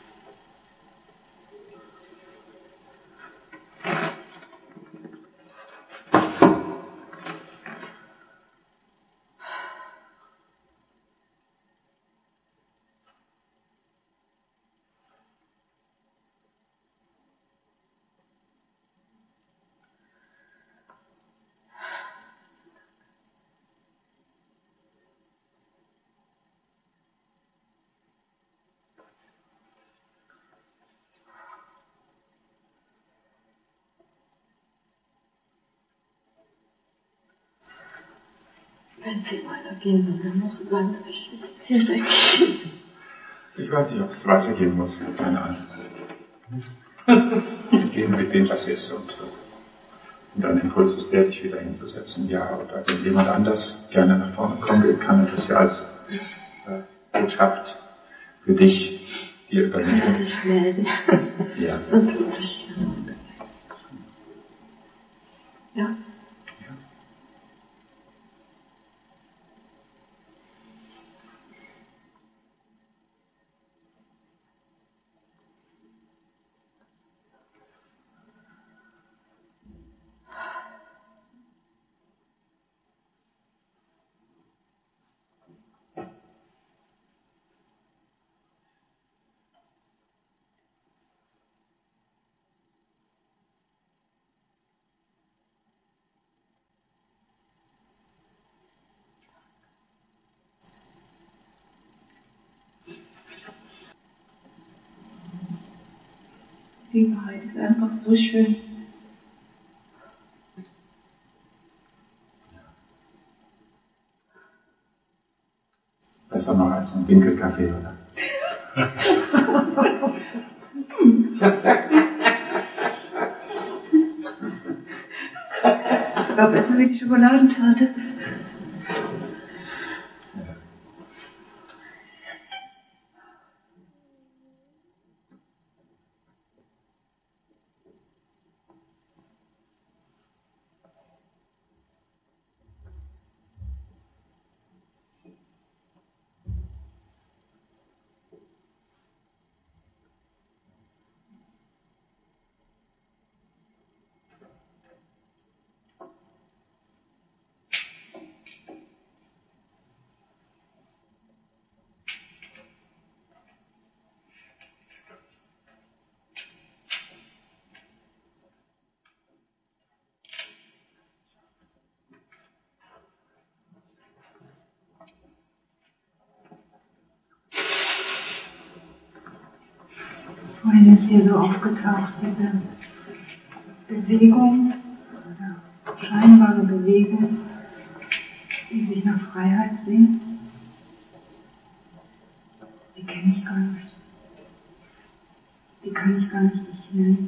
Wenn sie weitergehen will, dann muss es sein, dass ich jetzt hier weggehe. Ich weiß nicht, ob es weitergehen muss. Keine Ahnung. Wir gehen mit dem, was ist. Und Und ein Impuls ist der, dich wieder hinzusetzen. Ja, oder wenn jemand anders gerne nach vorne kommen will, kann er das ja als Botschaft für dich dir übermitteln. Relativ schnell. Ja. Dann tut sich. Ja. Die Wahrheit ist einfach so schön. Besser noch als ein Winkelkaffee, oder? Ich glaube, besser wie die Schokoladentarte. Vorhin ist hier so aufgetaucht, diese Bewegung, oder scheinbare Bewegung, die sich nach Freiheit sehnt. Die kenne ich gar nicht. Die kann ich gar nicht ich nennen.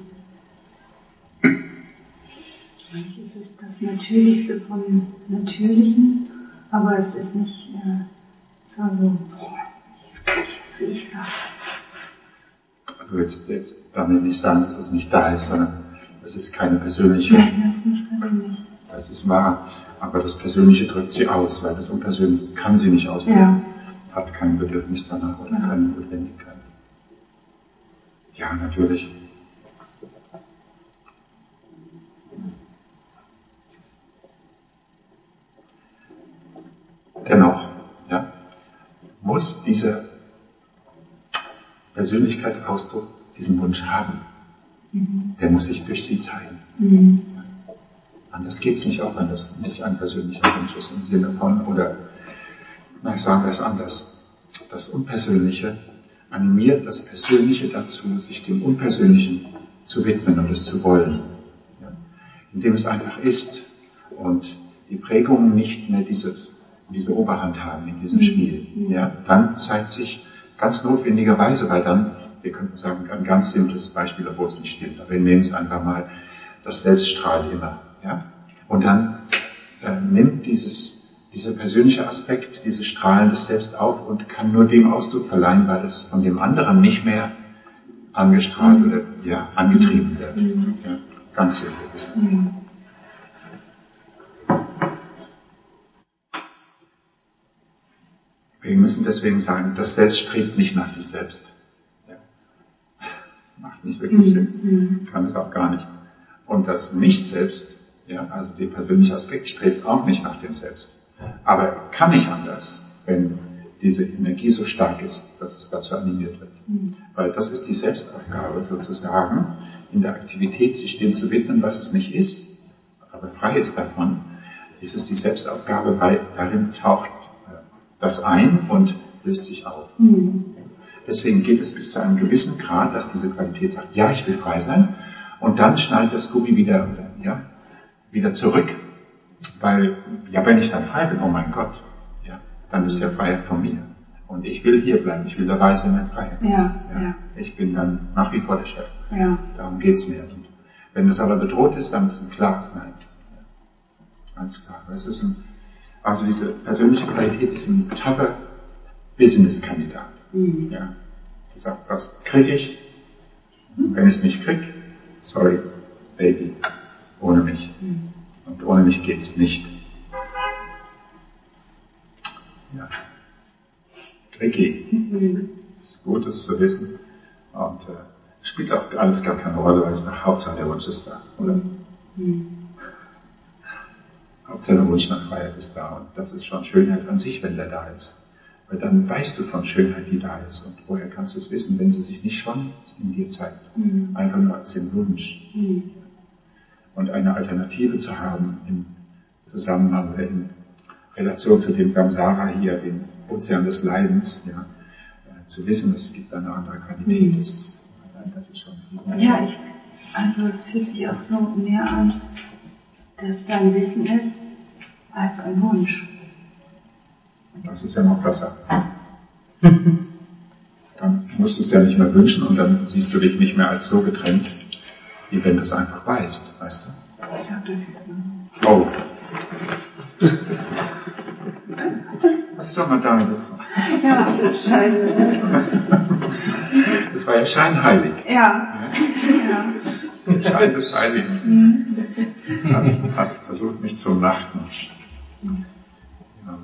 Eigentlich ist es das Natürlichste vom Natürlichen, aber es ist nicht so, wie ich sage. Du willst jetzt damit nicht sagen, dass es nicht da ist, sondern es ist keine persönliche. Nein, das ist nicht persönlich. Das ist wahr, aber das Persönliche drückt sie aus, weil das Unpersönliche kann sie nicht ausdrücken. Ja. Hat kein Bedürfnis danach oder keine Notwendigkeit. Ja, natürlich. Dennoch, ja, muss dieser Persönlichkeitsausdruck diesen Wunsch haben. Der muss sich durch sie zeigen. Anders geht es nicht, auch wenn das nicht ein persönlicher Wunsch ist im Sinne von, oder sagen wir es anders. Das Unpersönliche animiert das Persönliche dazu, sich dem Unpersönlichen zu widmen und es zu wollen. Ja? Indem es einfach ist und die Prägungen nicht mehr diese Oberhand haben in diesem Spiel. Ja? Dann zeigt sich ganz notwendigerweise, weil dann, wir könnten sagen, ein ganz simples Beispiel, obwohl es nicht stimmt, aber wir nehmen es einfach mal, das Selbst strahlt immer. Ja? Und dann nimmt dieser persönliche Aspekt, dieses Strahlen des Selbst auf und kann nur dem Ausdruck verleihen, weil es von dem anderen nicht mehr angestrahlt oder angetrieben wird. Ja? Ganz simpel gesagt. Wir müssen deswegen sagen, das Selbst strebt nicht nach sich selbst. Ja. Macht nicht wirklich Sinn. Kann es auch gar nicht. Und das Nicht-Selbst, also der persönliche Aspekt, strebt auch nicht nach dem Selbst. Aber er kann nicht anders, wenn diese Energie so stark ist, dass es dazu animiert wird. Weil das ist die Selbstaufgabe sozusagen, in der Aktivität sich dem zu widmen, was es nicht ist, aber frei ist davon, ist es die Selbstaufgabe, weil darin taucht das ein und löst sich auf. Deswegen geht es bis zu einem gewissen Grad, dass diese Qualität sagt, ja, ich will frei sein, und dann schnallt das Gummi wieder zurück, weil, wenn ich dann frei bin, oh mein Gott, dann ist ja Freiheit von mir. Und ich will hier bleiben, ich will dabei sein, wenn Freiheit ist. Ich bin dann nach wie vor der Chef. Darum geht's mir. Und Wenn es aber bedroht ist, dann ist ein klares Nein. Ganz klar. Also diese persönliche Qualität ist ein toller Business-Kandidat. Ja. Der sagt, was kriege ich? Und wenn ich es nicht kriege, sorry, Baby, ohne mich. Und ohne mich geht's nicht. Ja. Tricky. Ist gut, das zu wissen. Und spielt auch alles gar keine Rolle, weil es nach Hauptsache der Wunsch ist da, oder? Hauptsache der Wunsch nach Freiheit ist da. Und das ist schon Schönheit an sich, wenn der da ist. Weil dann weißt du von Schönheit, die da ist. Und woher kannst du es wissen, wenn sie sich nicht schon in dir zeigt? Einfach nur als den Wunsch. Und eine Alternative zu haben im Zusammenhang, in Relation zu dem Samsara hier, dem Ozean des Leidens, ja, zu wissen, es gibt eine andere Qualität. Das ist schon ja, also es fühlt sich auch so mehr an, dass da ein Wissen ist, als ein Wunsch. Das ist ja noch besser. Dann musst du es ja nicht mehr wünschen und dann siehst du dich nicht mehr als so getrennt, wie wenn du es einfach weißt, weißt du? Ich sag das jetzt mal. Oh. Was soll man damit jetzt machen? Ja, das ist scheiße. Das war ja scheinheilig. Ja. Der Schein des Heiligen hat versucht, mich zu machten. Ja.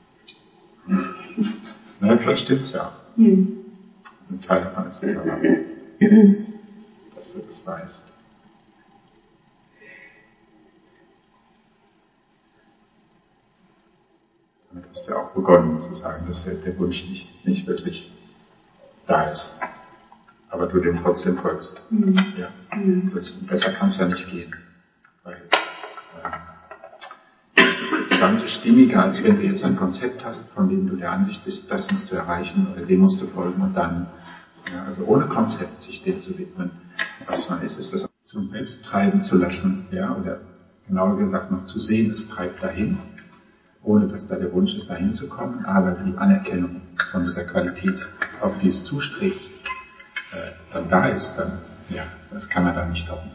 Na, vielleicht stimmt's ja. Ein Teil davon ist sicher, dass du das weißt. Damit hast du ja auch begonnen zu sagen, dass der Wunsch nicht wirklich da ist. Aber du dem trotzdem folgst. Ja. Besser kann es ja nicht gehen. Weil das ist ganz so stimmiger, als wenn du jetzt ein Konzept hast, von dem du der Ansicht bist, das musst du erreichen oder dem musst du folgen und dann. Ja, also ohne Konzept sich dem zu widmen. Was man ist das zum Selbst treiben zu lassen, ja, oder genauer gesagt noch zu sehen, es treibt dahin, ohne dass da der Wunsch ist, dahin zu kommen, aber die Anerkennung von dieser Qualität, auf die es zustrebt, dann da ist, dann, ja, das kann man dann nicht stoppen.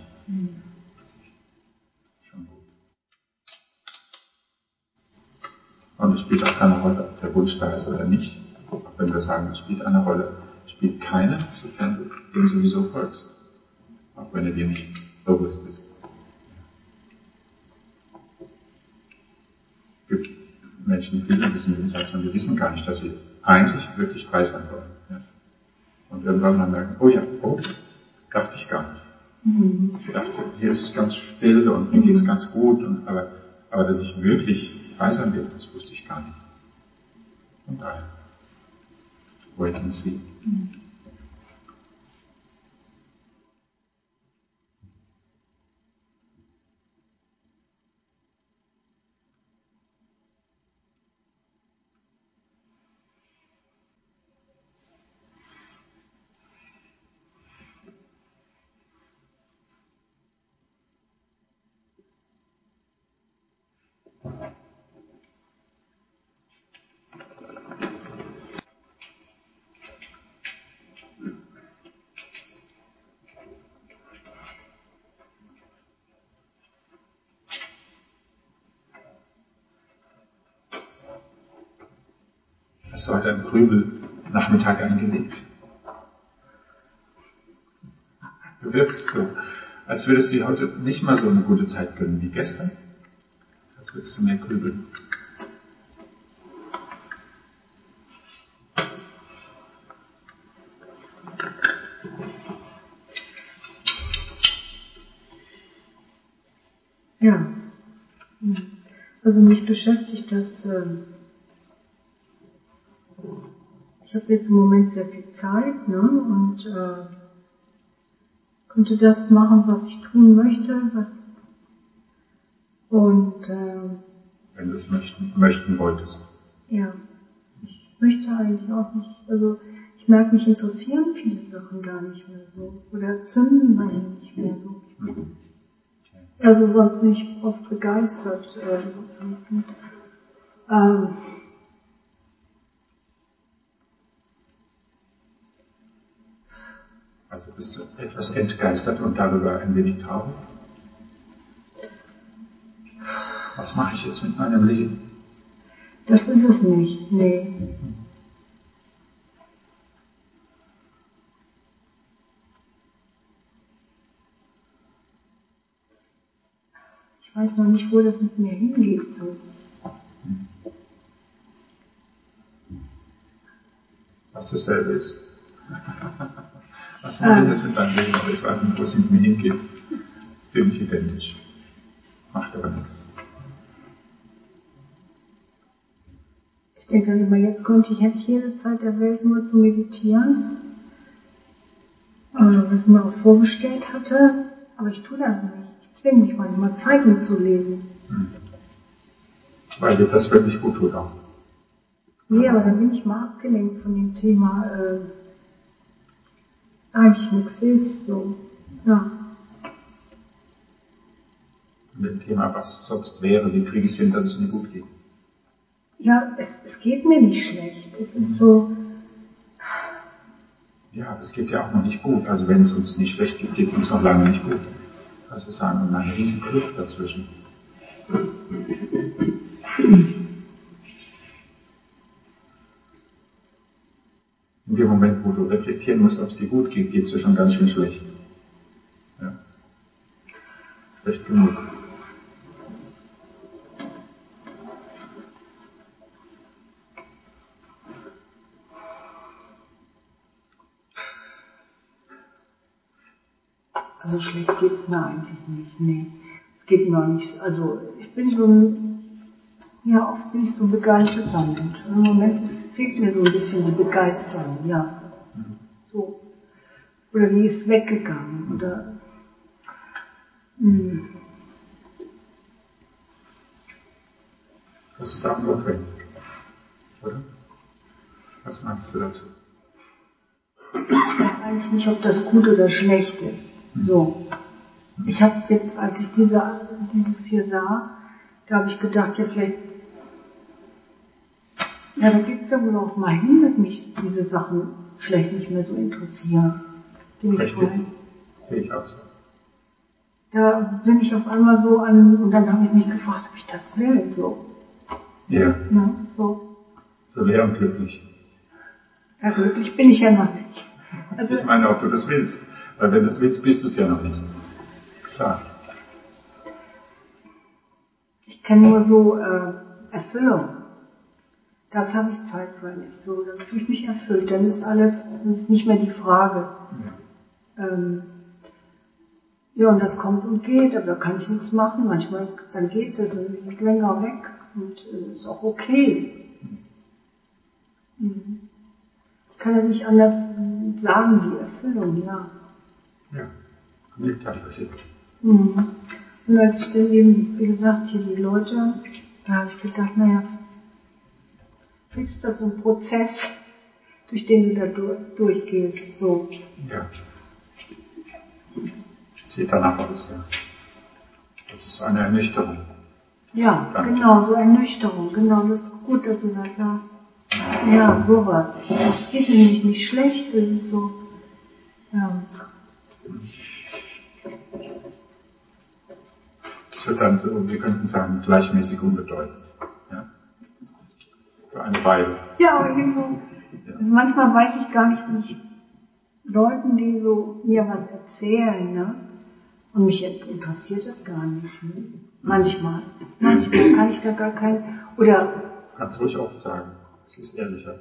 Schon gut. Und es spielt auch keine Rolle, ob der Wunsch da ist oder nicht. Auch wenn wir sagen, es spielt eine Rolle, spielt keine, sofern du dem sowieso folgst. Auch wenn er dir nicht bewusst ist. Es gibt Menschen, viele wissen den Satz, und die wissen gar nicht, dass sie eigentlich wirklich frei sein wollen. Ja. Und irgendwann mal merken, oh ja, dachte ich gar nicht. Ich dachte, hier ist es ganz still und mir geht es ganz gut, aber dass ich wirklich frei sein will, das wusste ich gar nicht. Von daher, wait and see. Hast du heute einen Grübel-Nachmittag eingelegt? Du wirkst so, als würdest du dir heute nicht mal so eine gute Zeit gönnen wie gestern. Als würdest du mehr grübeln. Ja. Also mich beschäftigt das, ich habe jetzt im Moment sehr viel Zeit, ne, und könnte das machen, was ich tun möchte, wenn du es möchten wolltest. Ja, ich möchte eigentlich auch nicht, also ich merke, mich interessieren viele Sachen gar nicht mehr so, oder zünden bei mir nicht mehr so. Also sonst bin ich oft begeistert. Also bist du etwas entgeistert und darüber ein wenig traurig? Was mache ich jetzt mit meinem Leben? Das ist es nicht, nee. Ich weiß noch nicht, wo das mit mir hingeht. So. Was dasselbe ist. Was mache ich jetzt mit meinem Leben? Aber ich weiß nicht, wo es mit mir hingeht. Das ist ziemlich identisch. Macht aber nichts. Ich denke dann immer, jetzt hätte ich jede Zeit der Welt nur zu meditieren, was ich mir auch vorgestellt hatte, aber ich tue das nicht. Ich zwinge mich manchmal, Zeitung zu lesen. Weil dir das wirklich gut tut auch. Nee, aber dann bin ich mal abgelenkt von dem Thema, eigentlich nichts ist, so, ja. Mit dem Thema, was sonst wäre, wie kriege ich es hin, dass es mir gut geht? Ja, es geht mir nicht schlecht. Es ist so. Ja, es geht ja auch noch nicht gut. Also wenn es uns nicht schlecht geht, geht es uns noch lange nicht gut. Das ist eine riesige Kluft dazwischen. In dem Moment, wo du reflektieren musst, ob es dir gut geht, geht es dir schon ganz schön schlecht. Ja. Schlecht genug. Also schlecht geht es mir eigentlich nicht, nee. Es geht mir auch nicht, also ich bin so ein, ja, oft bin ich so begeistert und im Moment fehlt mir so ein bisschen die Begeisterung, ja. So. Oder die ist weggegangen, oder, Das ist auch notwendig, oder? Was meinst du dazu? Ich weiß eigentlich nicht, ob das gut oder schlecht ist. So. Ich habe jetzt, als ich dieses hier sah, da habe ich gedacht, ja vielleicht, ja, da gibt es ja wohl auch mal hin, dass mich diese Sachen vielleicht nicht mehr so interessieren. Die mich Richtig. vorhin. Sehe ich auch so. Da bin ich auf einmal so an, und dann habe ich mich gefragt, ob ich das will, so. Ja. Ne, so. So leer und glücklich. Ja, glücklich bin ich ja noch nicht. Also, Ich meine, ob du das willst. Weil wenn du das willst, bist du es ja noch nicht. Klar. ich kenne nur so Erfüllung. Das habe ich zeitweilig so. Dann fühle ich mich erfüllt. Dann ist nicht mehr die Frage. Ja, und das kommt und geht, aber da kann ich nichts machen. Manchmal, dann geht es und ist es länger weg und ist auch okay. Ich kann ja nicht anders sagen wie Erfüllung, ja. Ja. Liegt tatsächlich. Und als ich dann eben, wie gesagt, hier die Leute, da habe ich gedacht, naja, vielleicht ist das so ein Prozess, durch den du da durchgehst, so. Ja. Sieht danach aus, ja. Das ist so eine Ernüchterung. Ja, Danke. genau, so Ernüchterung, genau, das ist gut, dass du das sagst. Ja, sowas. Es geht mir nämlich nicht schlecht, das ist so, ja. Es wird dann so, wir könnten sagen, gleichmäßig unbedeutend. Ja? Für eine Weile. Ja, aber irgendwo, also manchmal weiß ich gar nicht, wie ich Leuten, die so mir was erzählen, ne? Und mich interessiert das gar nicht. Ne? Manchmal kann ich da gar kein, oder. Kannst ruhig oft sagen. Das ist ehrlicher.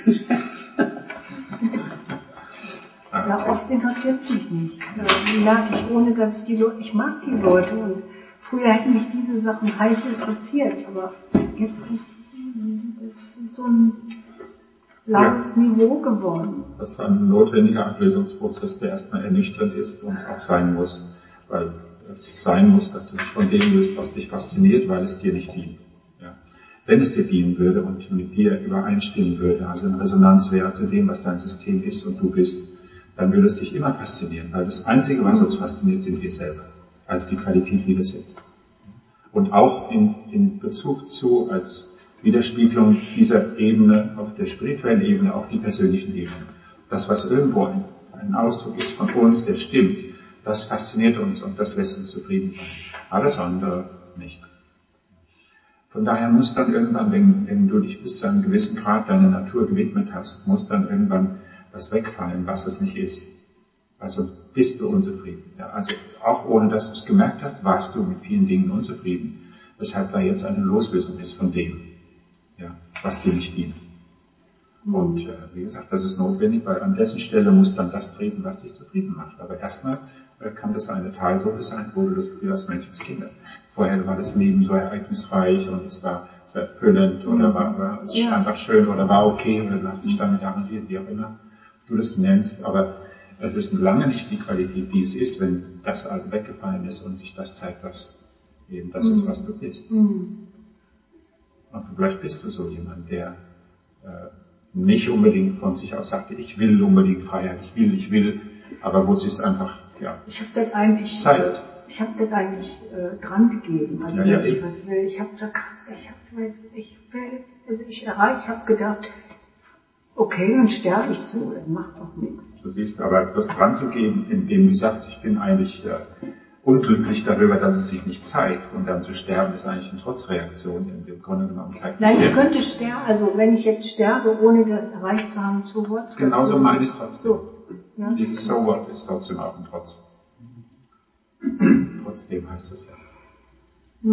Ja, oft interessiert es mich nicht. Merke ich, ohne dass ich mag die Leute und früher hätten mich diese Sachen heiß interessiert, aber jetzt das ist so ein laues Niveau geworden. Das ist ein notwendiger Ablösungsprozess, der erstmal ernüchternd ist und auch sein muss. Weil es sein muss, dass du dich von dem löst, was dich fasziniert, weil es dir nicht dient. Ja. Wenn es dir dienen würde und mit dir übereinstimmen würde, also in Resonanz wäre zu dem, was dein System ist und du bist, dann würde es dich immer faszinieren, weil das Einzige, was uns fasziniert, sind wir selber, als die Qualität, wie wir sind. Und auch in Bezug zu, als Widerspiegelung dieser Ebene, auf der spirituellen Ebene, auch die persönlichen Ebenen. Das, was irgendwo ein Ausdruck ist von uns, der stimmt, das fasziniert uns und das lässt uns zufrieden sein. Alles andere nicht. Von daher muss dann irgendwann, wenn du dich bis zu einem gewissen Grad deiner Natur gewidmet hast, muss dann irgendwann das wegfallen, was es nicht ist. Also bist du unzufrieden. Ja, also auch ohne, dass du es gemerkt hast, warst du mit vielen Dingen unzufrieden. Weshalb da jetzt eine Loslösung ist von dem, ja, was dir nicht dient. Und wie gesagt, das ist notwendig, weil an dessen Stelle muss dann das treten, was dich zufrieden macht. Aber erstmal kann das eine Talsohle sein, wo du das Gefühl hast, Menschenskinder. Vorher war das Leben so ereignisreich und es war sehr erfüllend oder war es einfach schön oder war okay oder du hast dich damit arrangiert, wie auch immer du das nennst. Aber es ist lange nicht die Qualität, die es ist, wenn das alles weggefallen ist und sich das zeigt, was eben das ist, was du bist. Und vielleicht bist du so jemand, der nicht unbedingt von sich aus sagte, ich will unbedingt Freiheit, ich will, aber wo es ist einfach, ja, ich habe das eigentlich Zeit. Ich habe das eigentlich dran gegeben, also ja, was ich will. Ich habe gedacht, okay, dann sterbe ich so, das macht doch nichts. Du siehst, aber das dran zu geben, indem du sagst, ich bin eigentlich unglücklich darüber, dass es sich nicht zeigt, und dann zu sterben, ist eigentlich eine Trotzreaktion. Im Grunde genommen zeigt sich Nein, ich jetzt. könnte sterben, also wenn ich jetzt sterbe, ohne das erreicht zu haben, so what? Genauso meine ich es trotzdem. So, ja? Dieses So what ist trotzdem auch ein Trotz. Trotzdem heißt es ja.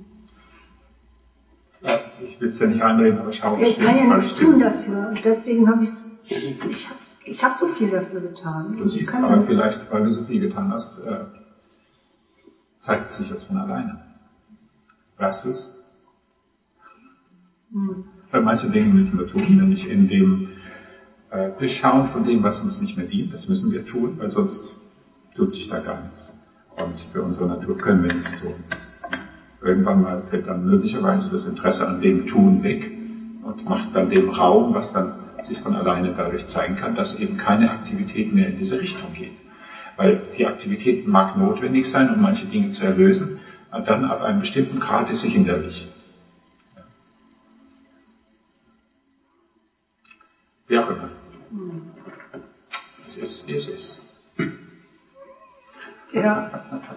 Ja, ich will es ja nicht einreden, aber schau. Ja, ich kann ja nichts tun dafür, und deswegen habe ich hab so viel dafür getan. Du siehst aber vielleicht, weil du so viel getan hast, zeigt es sich jetzt von alleine. Weißt du es? Weil manche Dinge müssen wir tun, nämlich in dem Durchschauen von dem, was uns nicht mehr dient. Das müssen wir tun, weil sonst tut sich da gar nichts. Und für unsere Natur können wir nichts tun. Irgendwann mal fällt dann möglicherweise das Interesse an dem Tun weg und macht dann dem Raum, was dann sich von alleine dadurch zeigen kann, dass eben keine Aktivität mehr in diese Richtung geht. Weil die Aktivität mag notwendig sein, um manche Dinge zu erlösen, aber dann ab einem bestimmten Grad ist sie hinderlich. Ja. Wie auch immer. Es ist, wie es ist. Ja.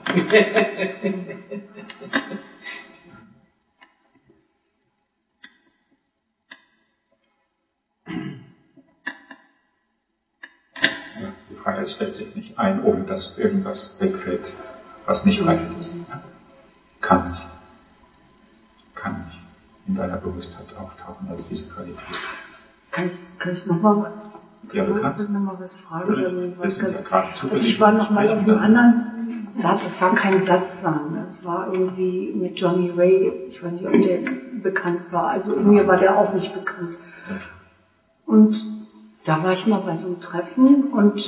Die Freiheit stellt sich nicht ein, ohne dass irgendwas wegfällt, was nicht Freiheit ist. Kann nicht. Kann nicht in deiner Bewusstheit auftauchen als diese Qualität. Kann ich nochmal was fragen? Ich war nochmal auf einem anderen Satz, es war kein Satz sagen, es war irgendwie mit Johnny Ray, ich weiß nicht, ob der bekannt war, also mir war der auch nicht bekannt. Und da war ich mal bei so einem Treffen und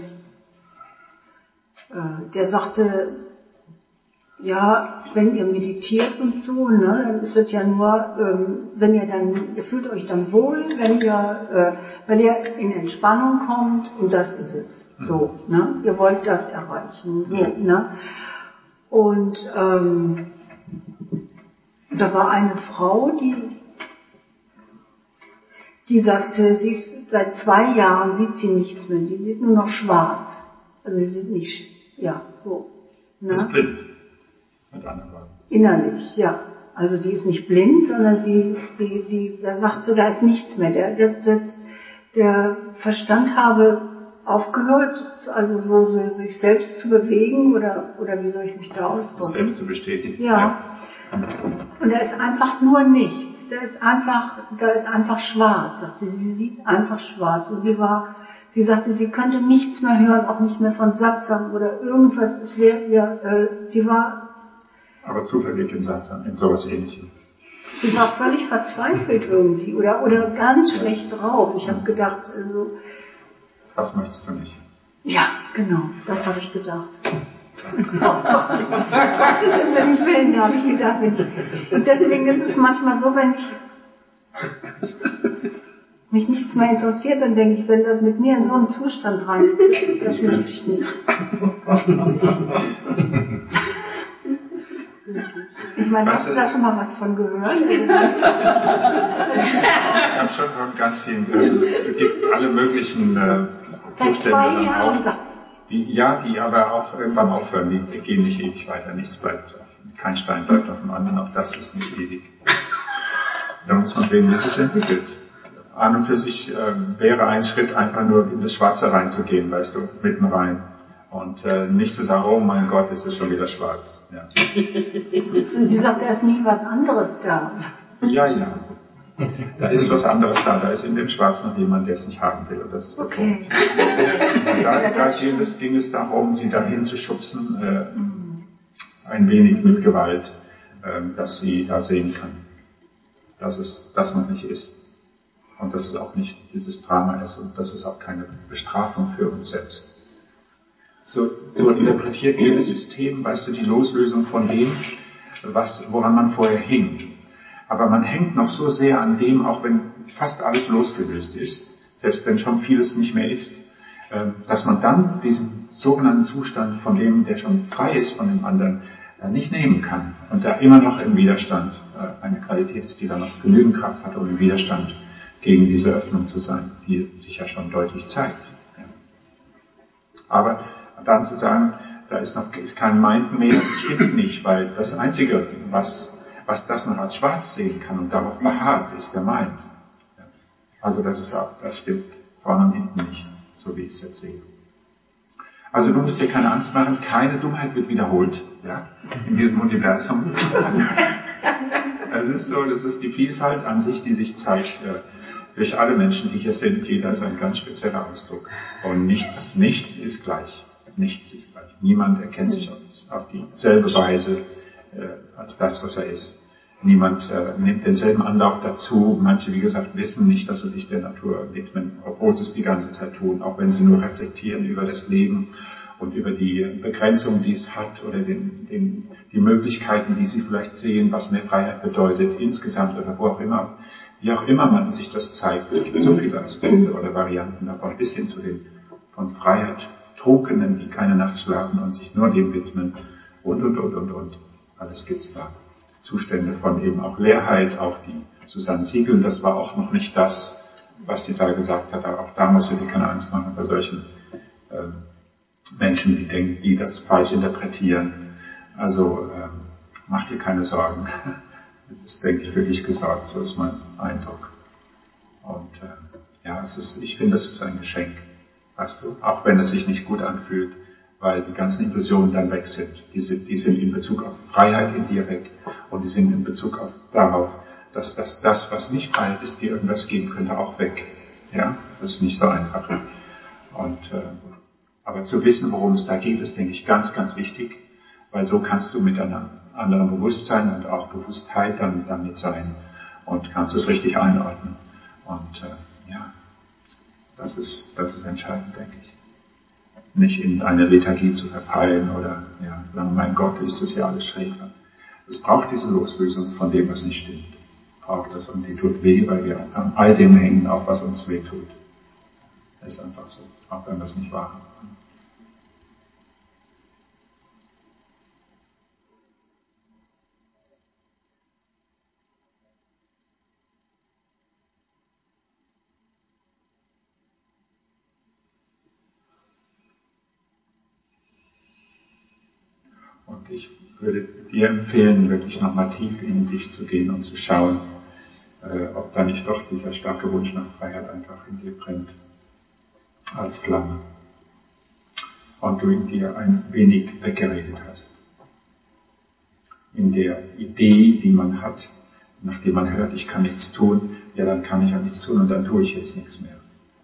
der sagte, ja, wenn ihr meditiert und so, ne, dann ist es ja nur, wenn ihr fühlt euch dann wohl, wenn ihr in Entspannung kommt, und das ist es. So, ne? Ihr wollt das erreichen, so, ne? Und da war eine Frau, die sagte, sie ist seit 2 Jahren sieht sie nichts mehr, sie sieht nur noch schwarz. Also sie sieht nicht, ja, so. Ne? Ist blind. Mit anderen Worten. Innerlich, ja. Also die ist nicht blind, sondern da sagt sie, da ist nichts mehr. Der Verstand habe aufgehört, also so sich selbst zu bewegen, oder wie soll ich mich da ausdrücken? Selbst zu bestätigen. Ja. Und da ist einfach nur nichts. Da ist einfach schwarz, sagt sie. Sie sieht einfach schwarz. Und sie sagte, sie könnte nichts mehr hören, auch nicht mehr von Satzern oder irgendwas. Sie war aber zufällig im Satz in sowas Ähnlichem. Sie war völlig verzweifelt irgendwie oder ganz schlecht drauf. Ich habe gedacht, also. Was möchtest du nicht? Ja, genau, das habe ich gedacht. Wenn ich will, da habe ich gedacht. Und deswegen ist es manchmal so, wenn mich nichts mehr interessiert, dann denke ich, wenn das mit mir in so einen Zustand rein, das möchte ich nicht. Ich meine, hast du da schon mal was von gehört? Ich habe schon von ganz vielen gehört. Es gibt alle möglichen Zustände dann auch. Die aber auch irgendwann aufhören, die gehen nicht ewig weiter, nichts bleibt kein Stein bleibt auf dem anderen, auch das ist nicht ewig. Da muss man sehen, wie es sich entwickelt. An und für sich wäre ein Schritt einfach nur in das Schwarze reinzugehen, weißt du, mitten rein. Und nicht zu sagen, oh mein Gott, es ist schon wieder schwarz. Ja. Sie sagt, da ist nie was anderes da. Ja. Da ist was anderes da. Da ist in dem Schwarz noch jemand, der es nicht haben will. Und das ist der Punkt. Und da ging es darum, sie dahin zu schubsen, ein wenig mit Gewalt, dass sie da sehen kann, dass es das noch nicht ist. Und dass es auch nicht dieses Drama ist und dass es auch keine Bestrafung für uns selbst. So interpretiert jedes System, weißt du, die Loslösung von dem, woran man vorher hing. Aber man hängt noch so sehr an dem, auch wenn fast alles losgelöst ist, selbst wenn schon vieles nicht mehr ist, dass man dann diesen sogenannten Zustand von dem, der schon frei ist von dem anderen, nicht nehmen kann. Und da immer noch im Widerstand eine Qualität ist, die dann noch genügend Kraft hat, um im Widerstand gegen diese Öffnung zu sein, die sich ja schon deutlich zeigt. Aber dann zu sagen, da ist kein Mind mehr, das stimmt nicht, weil das Einzige, was das noch als schwarz sehen kann und darauf beharrt, ist der Mind. Also das stimmt vorne und hinten nicht, so wie ich es erzähle. Also du musst dir keine Angst machen, keine Dummheit wird wiederholt, ja, in diesem Universum. Das ist die Vielfalt an sich, die sich zeigt durch alle Menschen, die hier sind. Jeder ist ein ganz spezieller Ausdruck. Und nichts ist gleich. Nichts ist gleich. Niemand erkennt sich auf dieselbe Weise als das, was er ist. Niemand nimmt denselben Anlauf dazu. Manche, wie gesagt, wissen nicht, dass sie sich der Natur widmen, obwohl sie es die ganze Zeit tun, auch wenn sie nur reflektieren über das Leben und über die Begrenzung, die es hat, oder die Möglichkeiten, die sie vielleicht sehen, was mehr Freiheit bedeutet, insgesamt oder wo auch immer. Wie auch immer man sich das zeigt, es gibt so viele Aspekte oder Varianten davon, bis hin zu den von Freiheit Trunkenen, die keine Nacht schlafen und sich nur dem widmen und. Alles gibt's da. Zustände von eben auch Leerheit, auch die Susanne Siegel, das war auch noch nicht das, was sie da gesagt hat, aber auch da musst du dir keine Angst machen bei solchen Menschen, die das falsch interpretieren. Also mach dir keine Sorgen. Es ist, denke ich, für dich gesorgt, so ist mein Eindruck. Und ich finde, es ist ein Geschenk, weißt du, auch wenn es sich nicht gut anfühlt, weil die ganzen Illusionen dann weg sind. Die sind in Bezug auf Freiheit in dir weg und die sind in Bezug darauf, dass das, was nicht Freiheit ist, dir irgendwas geben könnte, auch weg. Ja, das ist nicht so einfach. Und aber zu wissen, worum es da geht, ist, denke ich, ganz, ganz wichtig, weil so kannst du mit einem anderen Bewusstsein und auch Bewusstheit dann damit sein und kannst es richtig einordnen. Und das ist entscheidend, denke ich. Nicht in eine Lethargie zu verfallen oder sagen, mein Gott, ist das ja alles schräg. Es braucht diese Loslösung von dem, was nicht stimmt. Braucht das und die tut weh, weil wir an all dem hängen, auch was uns weh tut. Das ist einfach so, auch wenn wir es nicht wahrhaben. Und ich würde dir empfehlen, wirklich nochmal tief in dich zu gehen und zu schauen, ob da nicht doch dieser starke Wunsch nach Freiheit einfach in dir brennt, als Flamme. Und du in dir ein wenig weggeredet hast. In der Idee, die man hat, nachdem man hört, ich kann nichts tun, dann kann ich ja nichts tun und dann tue ich jetzt nichts mehr.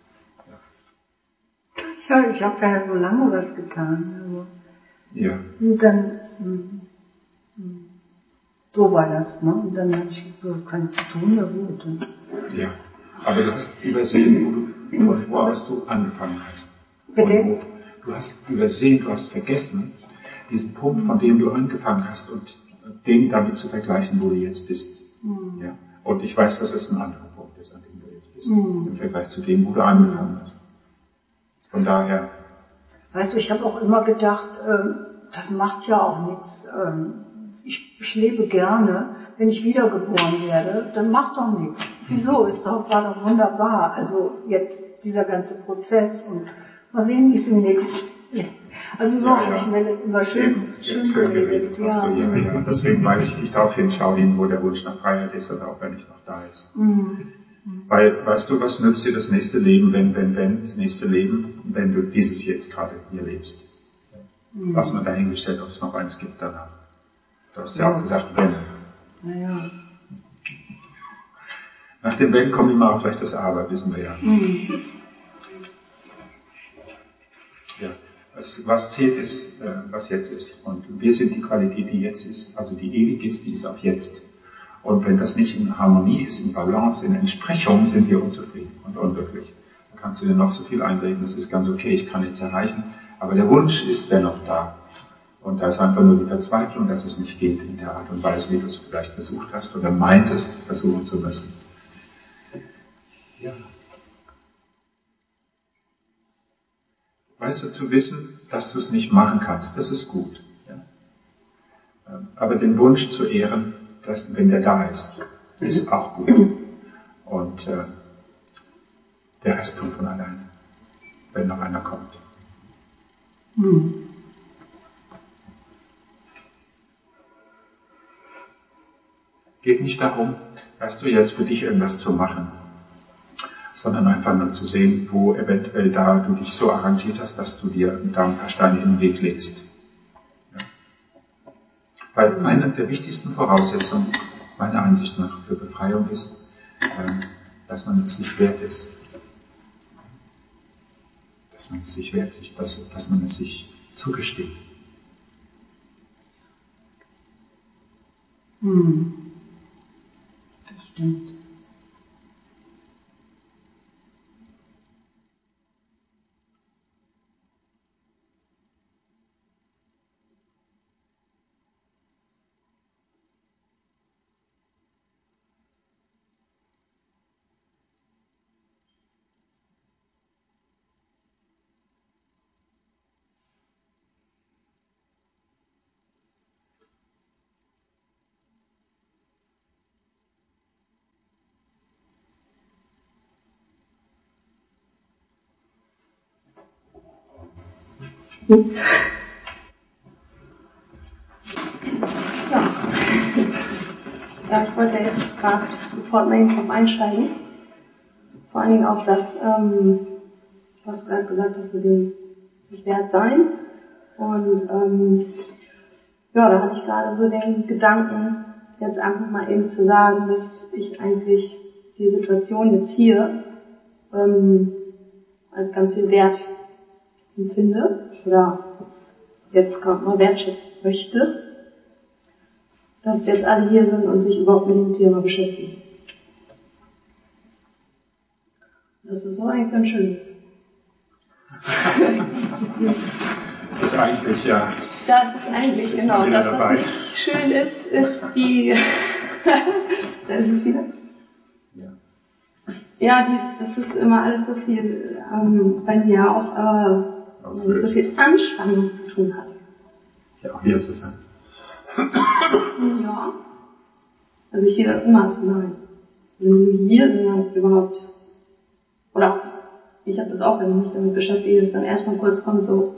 Ja, ich habe ja so lange was getan. Also. Ja. Und dann, so war das, ne? Und dann habe ich gesagt, kann nichts tun, ja gut. Ja, aber du hast übersehen, von wo aus du angefangen hast. Bitte? Du hast übersehen, du hast vergessen, diesen Punkt, von dem du angefangen hast und den damit zu vergleichen, wo du jetzt bist. Ja? Und ich weiß, dass es ein anderer Punkt ist, an dem du jetzt bist, im Vergleich zu dem, wo du angefangen hast. Von daher. Weißt du, ich habe auch immer gedacht, das macht ja auch nichts. Ich lebe gerne, wenn ich wiedergeboren werde, dann macht doch nichts. Wieso? War doch wunderbar. Also jetzt dieser ganze Prozess und mal sehen, wie es im nächsten. Also so habe ich mir das immer schön schön geredet hast du, ja. Und deswegen weise ich dich darauf hin, schau hin, wo der Wunsch nach Freiheit ist oder ob er nicht noch da ist. Weil, weißt du, was nützt dir das nächste Leben, das nächste Leben, wenn du dieses jetzt gerade hier lebst? Was man dahingestellt, ob es noch eins gibt danach. Du hast ja auch gesagt, wenn. Naja. Nach dem Wenn kommt immer auch gleich das Aber, wissen wir ja. Ja. Was zählt ist, was jetzt ist. Und wir sind die Qualität, die jetzt ist, also die ewig ist, die ist auch jetzt. Und wenn das nicht in Harmonie ist, in Balance, in Entsprechung, sind wir unzufrieden und unglücklich. Dann kannst du dir noch so viel einreden, das ist ganz okay, ich kann nichts erreichen, aber der Wunsch ist dennoch da. Und da ist einfach nur die Verzweiflung, dass es nicht geht in der Art und Weise, wie du es vielleicht versucht hast oder meintest, versuchen zu müssen. Ja. Weißt du, zu wissen, dass du es nicht machen kannst, das ist gut. Ja. Aber den Wunsch zu ehren, wenn der da ist auch gut. Und der Rest kommt von alleine, wenn noch einer kommt. Geht nicht darum, weißt du, jetzt für dich irgendwas zu machen, sondern einfach nur zu sehen, wo eventuell da du dich so arrangiert hast, dass du dir da ein paar Steine in den Weg legst. Ja. Weil eine der wichtigsten Voraussetzungen, meiner Ansicht nach, für Befreiung ist, dass man es sich wert ist. Dass man es sich wert ist, dass man es sich zugesteht. Das stimmt. Ja, ich wollte jetzt gerade sofort mal drauf einsteigen. Vor allen Dingen auf das, was du gerade gesagt hast, mit dem sich wert sein. Und ja, da hatte ich gerade so den Gedanken, jetzt einfach mal eben zu sagen, dass ich eigentlich die Situation jetzt hier als ganz viel Wert empfinde oder jetzt gerade mal wertschätzen möchte, dass jetzt alle hier sind und sich überhaupt mit dem Thema beschäftigen. Das ist so eigentlich ganz schön. Das ist eigentlich, ja. Das ist eigentlich, ist genau. Das, was dabei. Nicht schön ist, ist die... Da ist es wieder. Ja, das ist immer alles so viel, bei mir auch so viel Anspannung zu tun hat. Ja, auch hier zu sein. Ja. Also hier immer zu sein. Wenn wir hier sind, dann überhaupt, oder ich habe das auch, wenn ich mich damit beschäftige, dass dann erstmal kurz kommt so,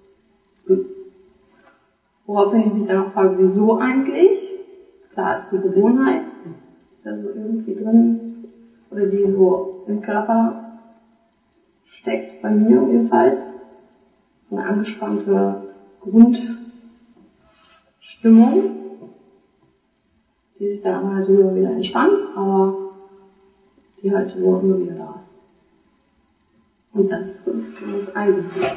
woraufhin ich mich dann auch frage, wieso eigentlich? Klar ist die Gewohnheit, da so irgendwie drin, oder die so im Körper steckt, bei mir jedenfalls. Eine angespannte Grundstimmung, die sich dann aber halt immer wieder entspannt, aber die halt so immer wieder da ist. Und das ist das Eigentliche.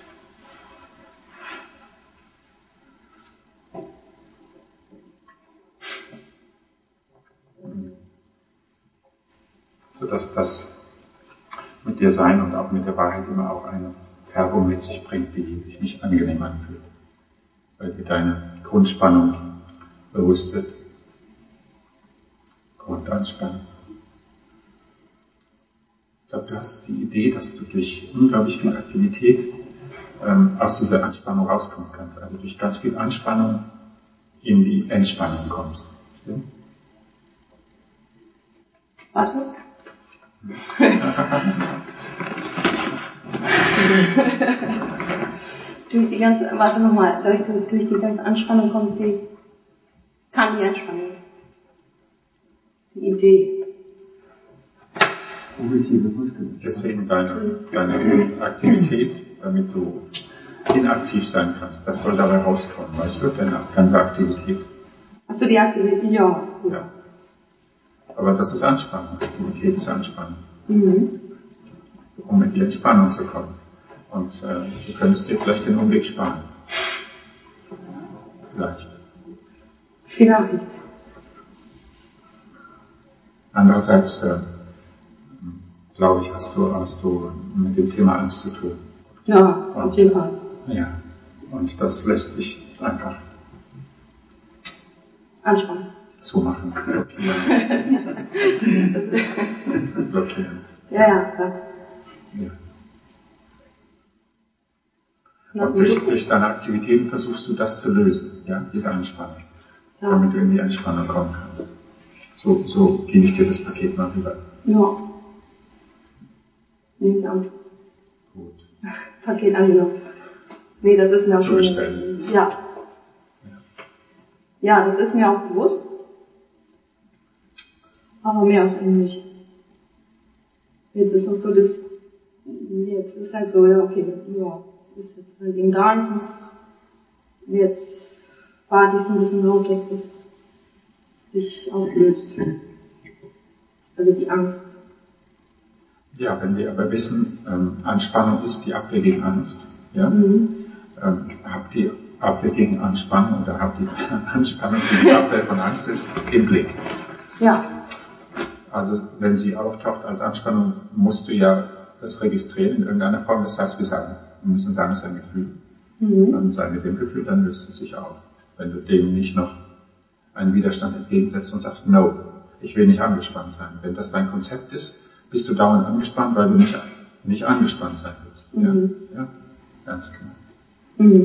Sodass das mit dir sein und auch mit der Wahrheit immer auch eine Färbung mit sich bringt, die sich nicht angenehm anfühlt. Weil dir deine Grundspannung bewusst wird. Grundanspannung. Ich glaube, du hast die Idee, dass du durch unglaublich viel Aktivität aus dieser Anspannung rauskommen kannst. Also durch ganz viel Anspannung in die Entspannung kommst. Stimmt? Warte. durch die ganze Anspannung kommt kam die Entspannung. Die Idee. Deswegen deine Aktivität, damit du inaktiv sein kannst, das soll dabei rauskommen, weißt du, deine ganze Aktivität. Achso, die Aktivität, ja. Aber das ist Anspannung, Aktivität ist Anspannung. Mhm. Um in die Entspannung zu kommen. Und du könntest dir vielleicht den Umweg sparen. Vielleicht. Andererseits, glaube ich, hast du mit dem Thema Angst zu tun. Ja, auf jeden Fall. Ja, und das lässt dich einfach anspannen. Zumachen, blockieren. Ja, klar. Ja. Und durch deine Aktivitäten versuchst du das zu lösen, ja, diese Anspannung, damit du in die Entspannung kommen kannst. So gebe ich dir das Paket mal rüber. Ja. Nehme ich an. Gut. Paket angenommen. Nee, das ist mir auch zugestellt. Ja, das ist mir auch bewusst. Aber mehr auch nicht. Jetzt ist noch so das, jetzt ist halt so, ja, okay, ja, ist jetzt halt eben da, jetzt warte ich so ein bisschen drauf, dass das sich auflöst. Also die Angst. Ja, wenn wir aber wissen, Anspannung ist die Abwehr gegen Angst, ja, habt die Abwehr gegen Anspannung oder habt die Anspannung gegen die Abwehr von Angst ist im Blick. Ja. Also wenn sie auftaucht als Anspannung, musst du ja das registrieren in irgendeiner Form. Das heißt, wir müssen sagen, es ist ein Gefühl. Dann sei mit dem Gefühl, dann löst es sich auf. Wenn du dem nicht noch einen Widerstand entgegensetzt und sagst, no, ich will nicht angespannt sein. Wenn das dein Konzept ist, bist du dauernd angespannt, weil du nicht angespannt sein willst. Ja, ganz genau.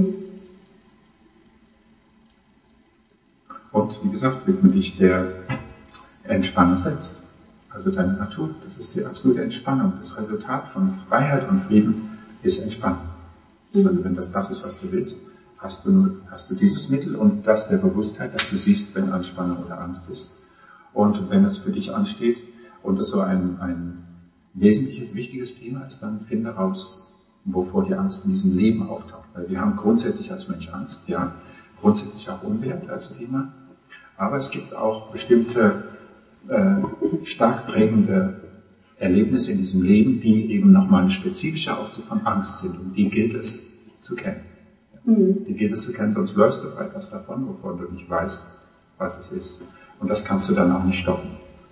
Und wie gesagt, widme dich der Entspannung selbst. Also deine Natur, das ist die absolute Entspannung. Das Resultat von Freiheit und Frieden ist Entspannung. Also wenn das ist, was du willst, hast du dieses Mittel und das der Bewusstheit, dass du siehst, wenn Anspannung oder Angst ist. Und wenn es für dich ansteht und es so ein wesentliches, wichtiges Thema ist, dann finde raus, wovor die Angst in diesem Leben auftaucht. Weil wir haben grundsätzlich als Mensch Angst, ja, grundsätzlich auch Unwert als Thema. Aber es gibt auch bestimmte stark prägende Erlebnisse in diesem Leben, die eben nochmal ein spezifischer Ausdruck von Angst sind. Und die gilt es zu kennen. Die gilt es zu kennen, sonst läufst du vor etwas davon, wovon du nicht weißt, was es ist. Und das kannst du dann auch nicht stoppen.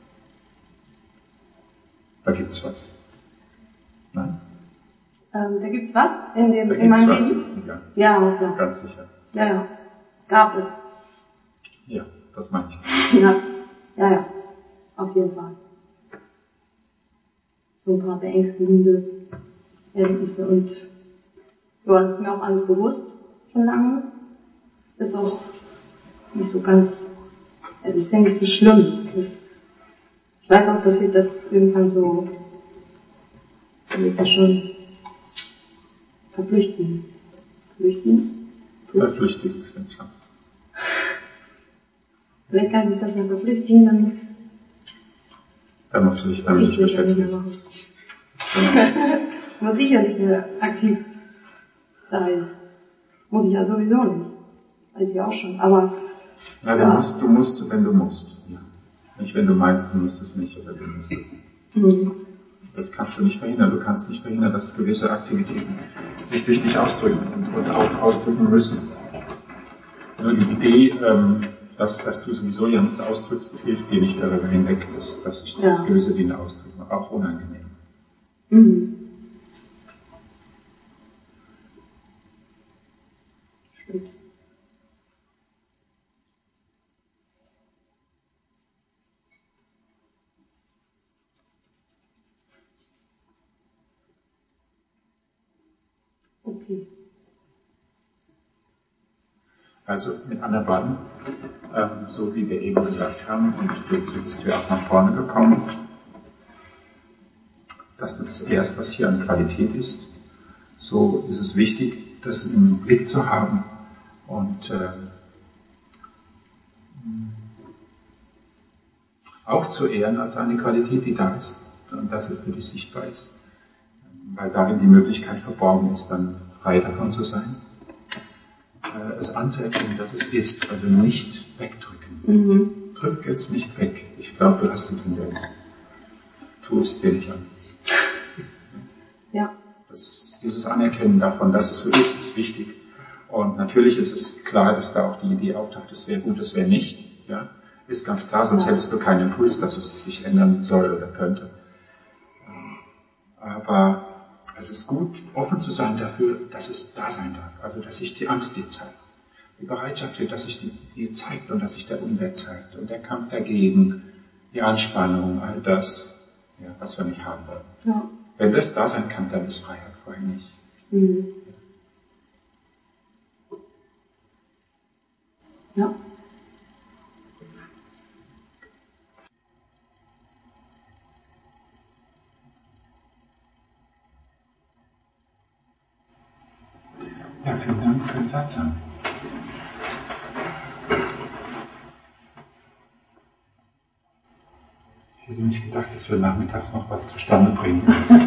Da gibt's was. Nein? Da gibt's was in meinem Leben? Ja, klar. Ganz sicher. Ja. Gab es. Ja, das meine ich. Ja. Auf jeden Fall. So ein paar beängstigende Erlebnisse und ja, das ist mir auch alles bewusst schon lange. Ist auch nicht so ganz, also ist ja nicht so schlimm. Ich weiß auch, dass ich das irgendwann so schon verflüchtigen. Verflüchtigen, stimmt schon. Vielleicht kann ich das mal verflüchtigen, dann musst du dich damit nicht beschäftigen. Muss ich ja nicht mehr aktiv sein. Muss ich ja sowieso nicht. Weiß ich auch schon. Aber. Na, du musst, wenn du musst. Ja. Nicht, wenn du meinst, du müsstest nicht oder du müsstest nicht. Das kannst du nicht verhindern. Du kannst nicht verhindern, dass gewisse Aktivitäten sich durch dich ausdrücken und auch ausdrücken müssen. Nur die Idee, dass du sowieso ja nichts ausdrückst, hilft dir nicht darüber hinweg, dass sich gewisse Dinge ausdrücken, auch unangenehm. Stimmt. Okay. Also mit anderen Worten, so wie wir eben gesagt haben, und so bist du ja auch nach vorne gekommen, dass du das erst, was hier an Qualität ist, so ist es wichtig, das im Blick zu haben und auch zu ehren als eine Qualität, die da ist und dass es für dich sichtbar ist. Weil darin die Möglichkeit verborgen ist, dann frei davon zu sein. Es anzuerkennen, dass es ist, also nicht wegdrücken. Drück es nicht weg. Ich glaube, du hast die Tendenz. Tu es dir nicht an. Ja. Dieses Anerkennen davon, dass es so ist wichtig. Und natürlich ist es klar, dass da auch die Idee auftaucht, es wäre gut, es wäre nicht. Ja? Ist ganz klar, sonst hättest du keinen Impuls, dass es sich ändern soll oder könnte. Aber es ist gut, offen zu sein dafür, dass es da sein darf. Also, dass sich die Angst dir zeigt. Die Bereitschaft wird, dass sich die zeigt und dass sich der Unwert zeigt. Und der Kampf dagegen, die Anspannung, all das, ja, was wir nicht haben wollen. Ja. Wenn das da sein kann, dann ist Freiheit, vorher nicht. Ja. Ja, vielen Dank für den Satsang. Ich hätte nicht gedacht, dass wir nachmittags noch was zustande bringen.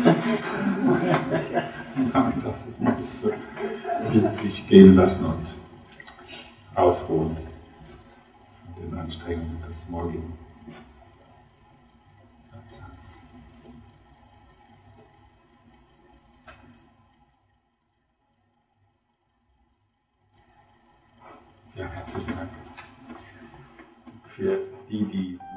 Nachmittags ist man bis sich gehen lassen und ausruhen von den Anstrengungen des morgigen Satsangs. Ja, herzlichen Dank. Für die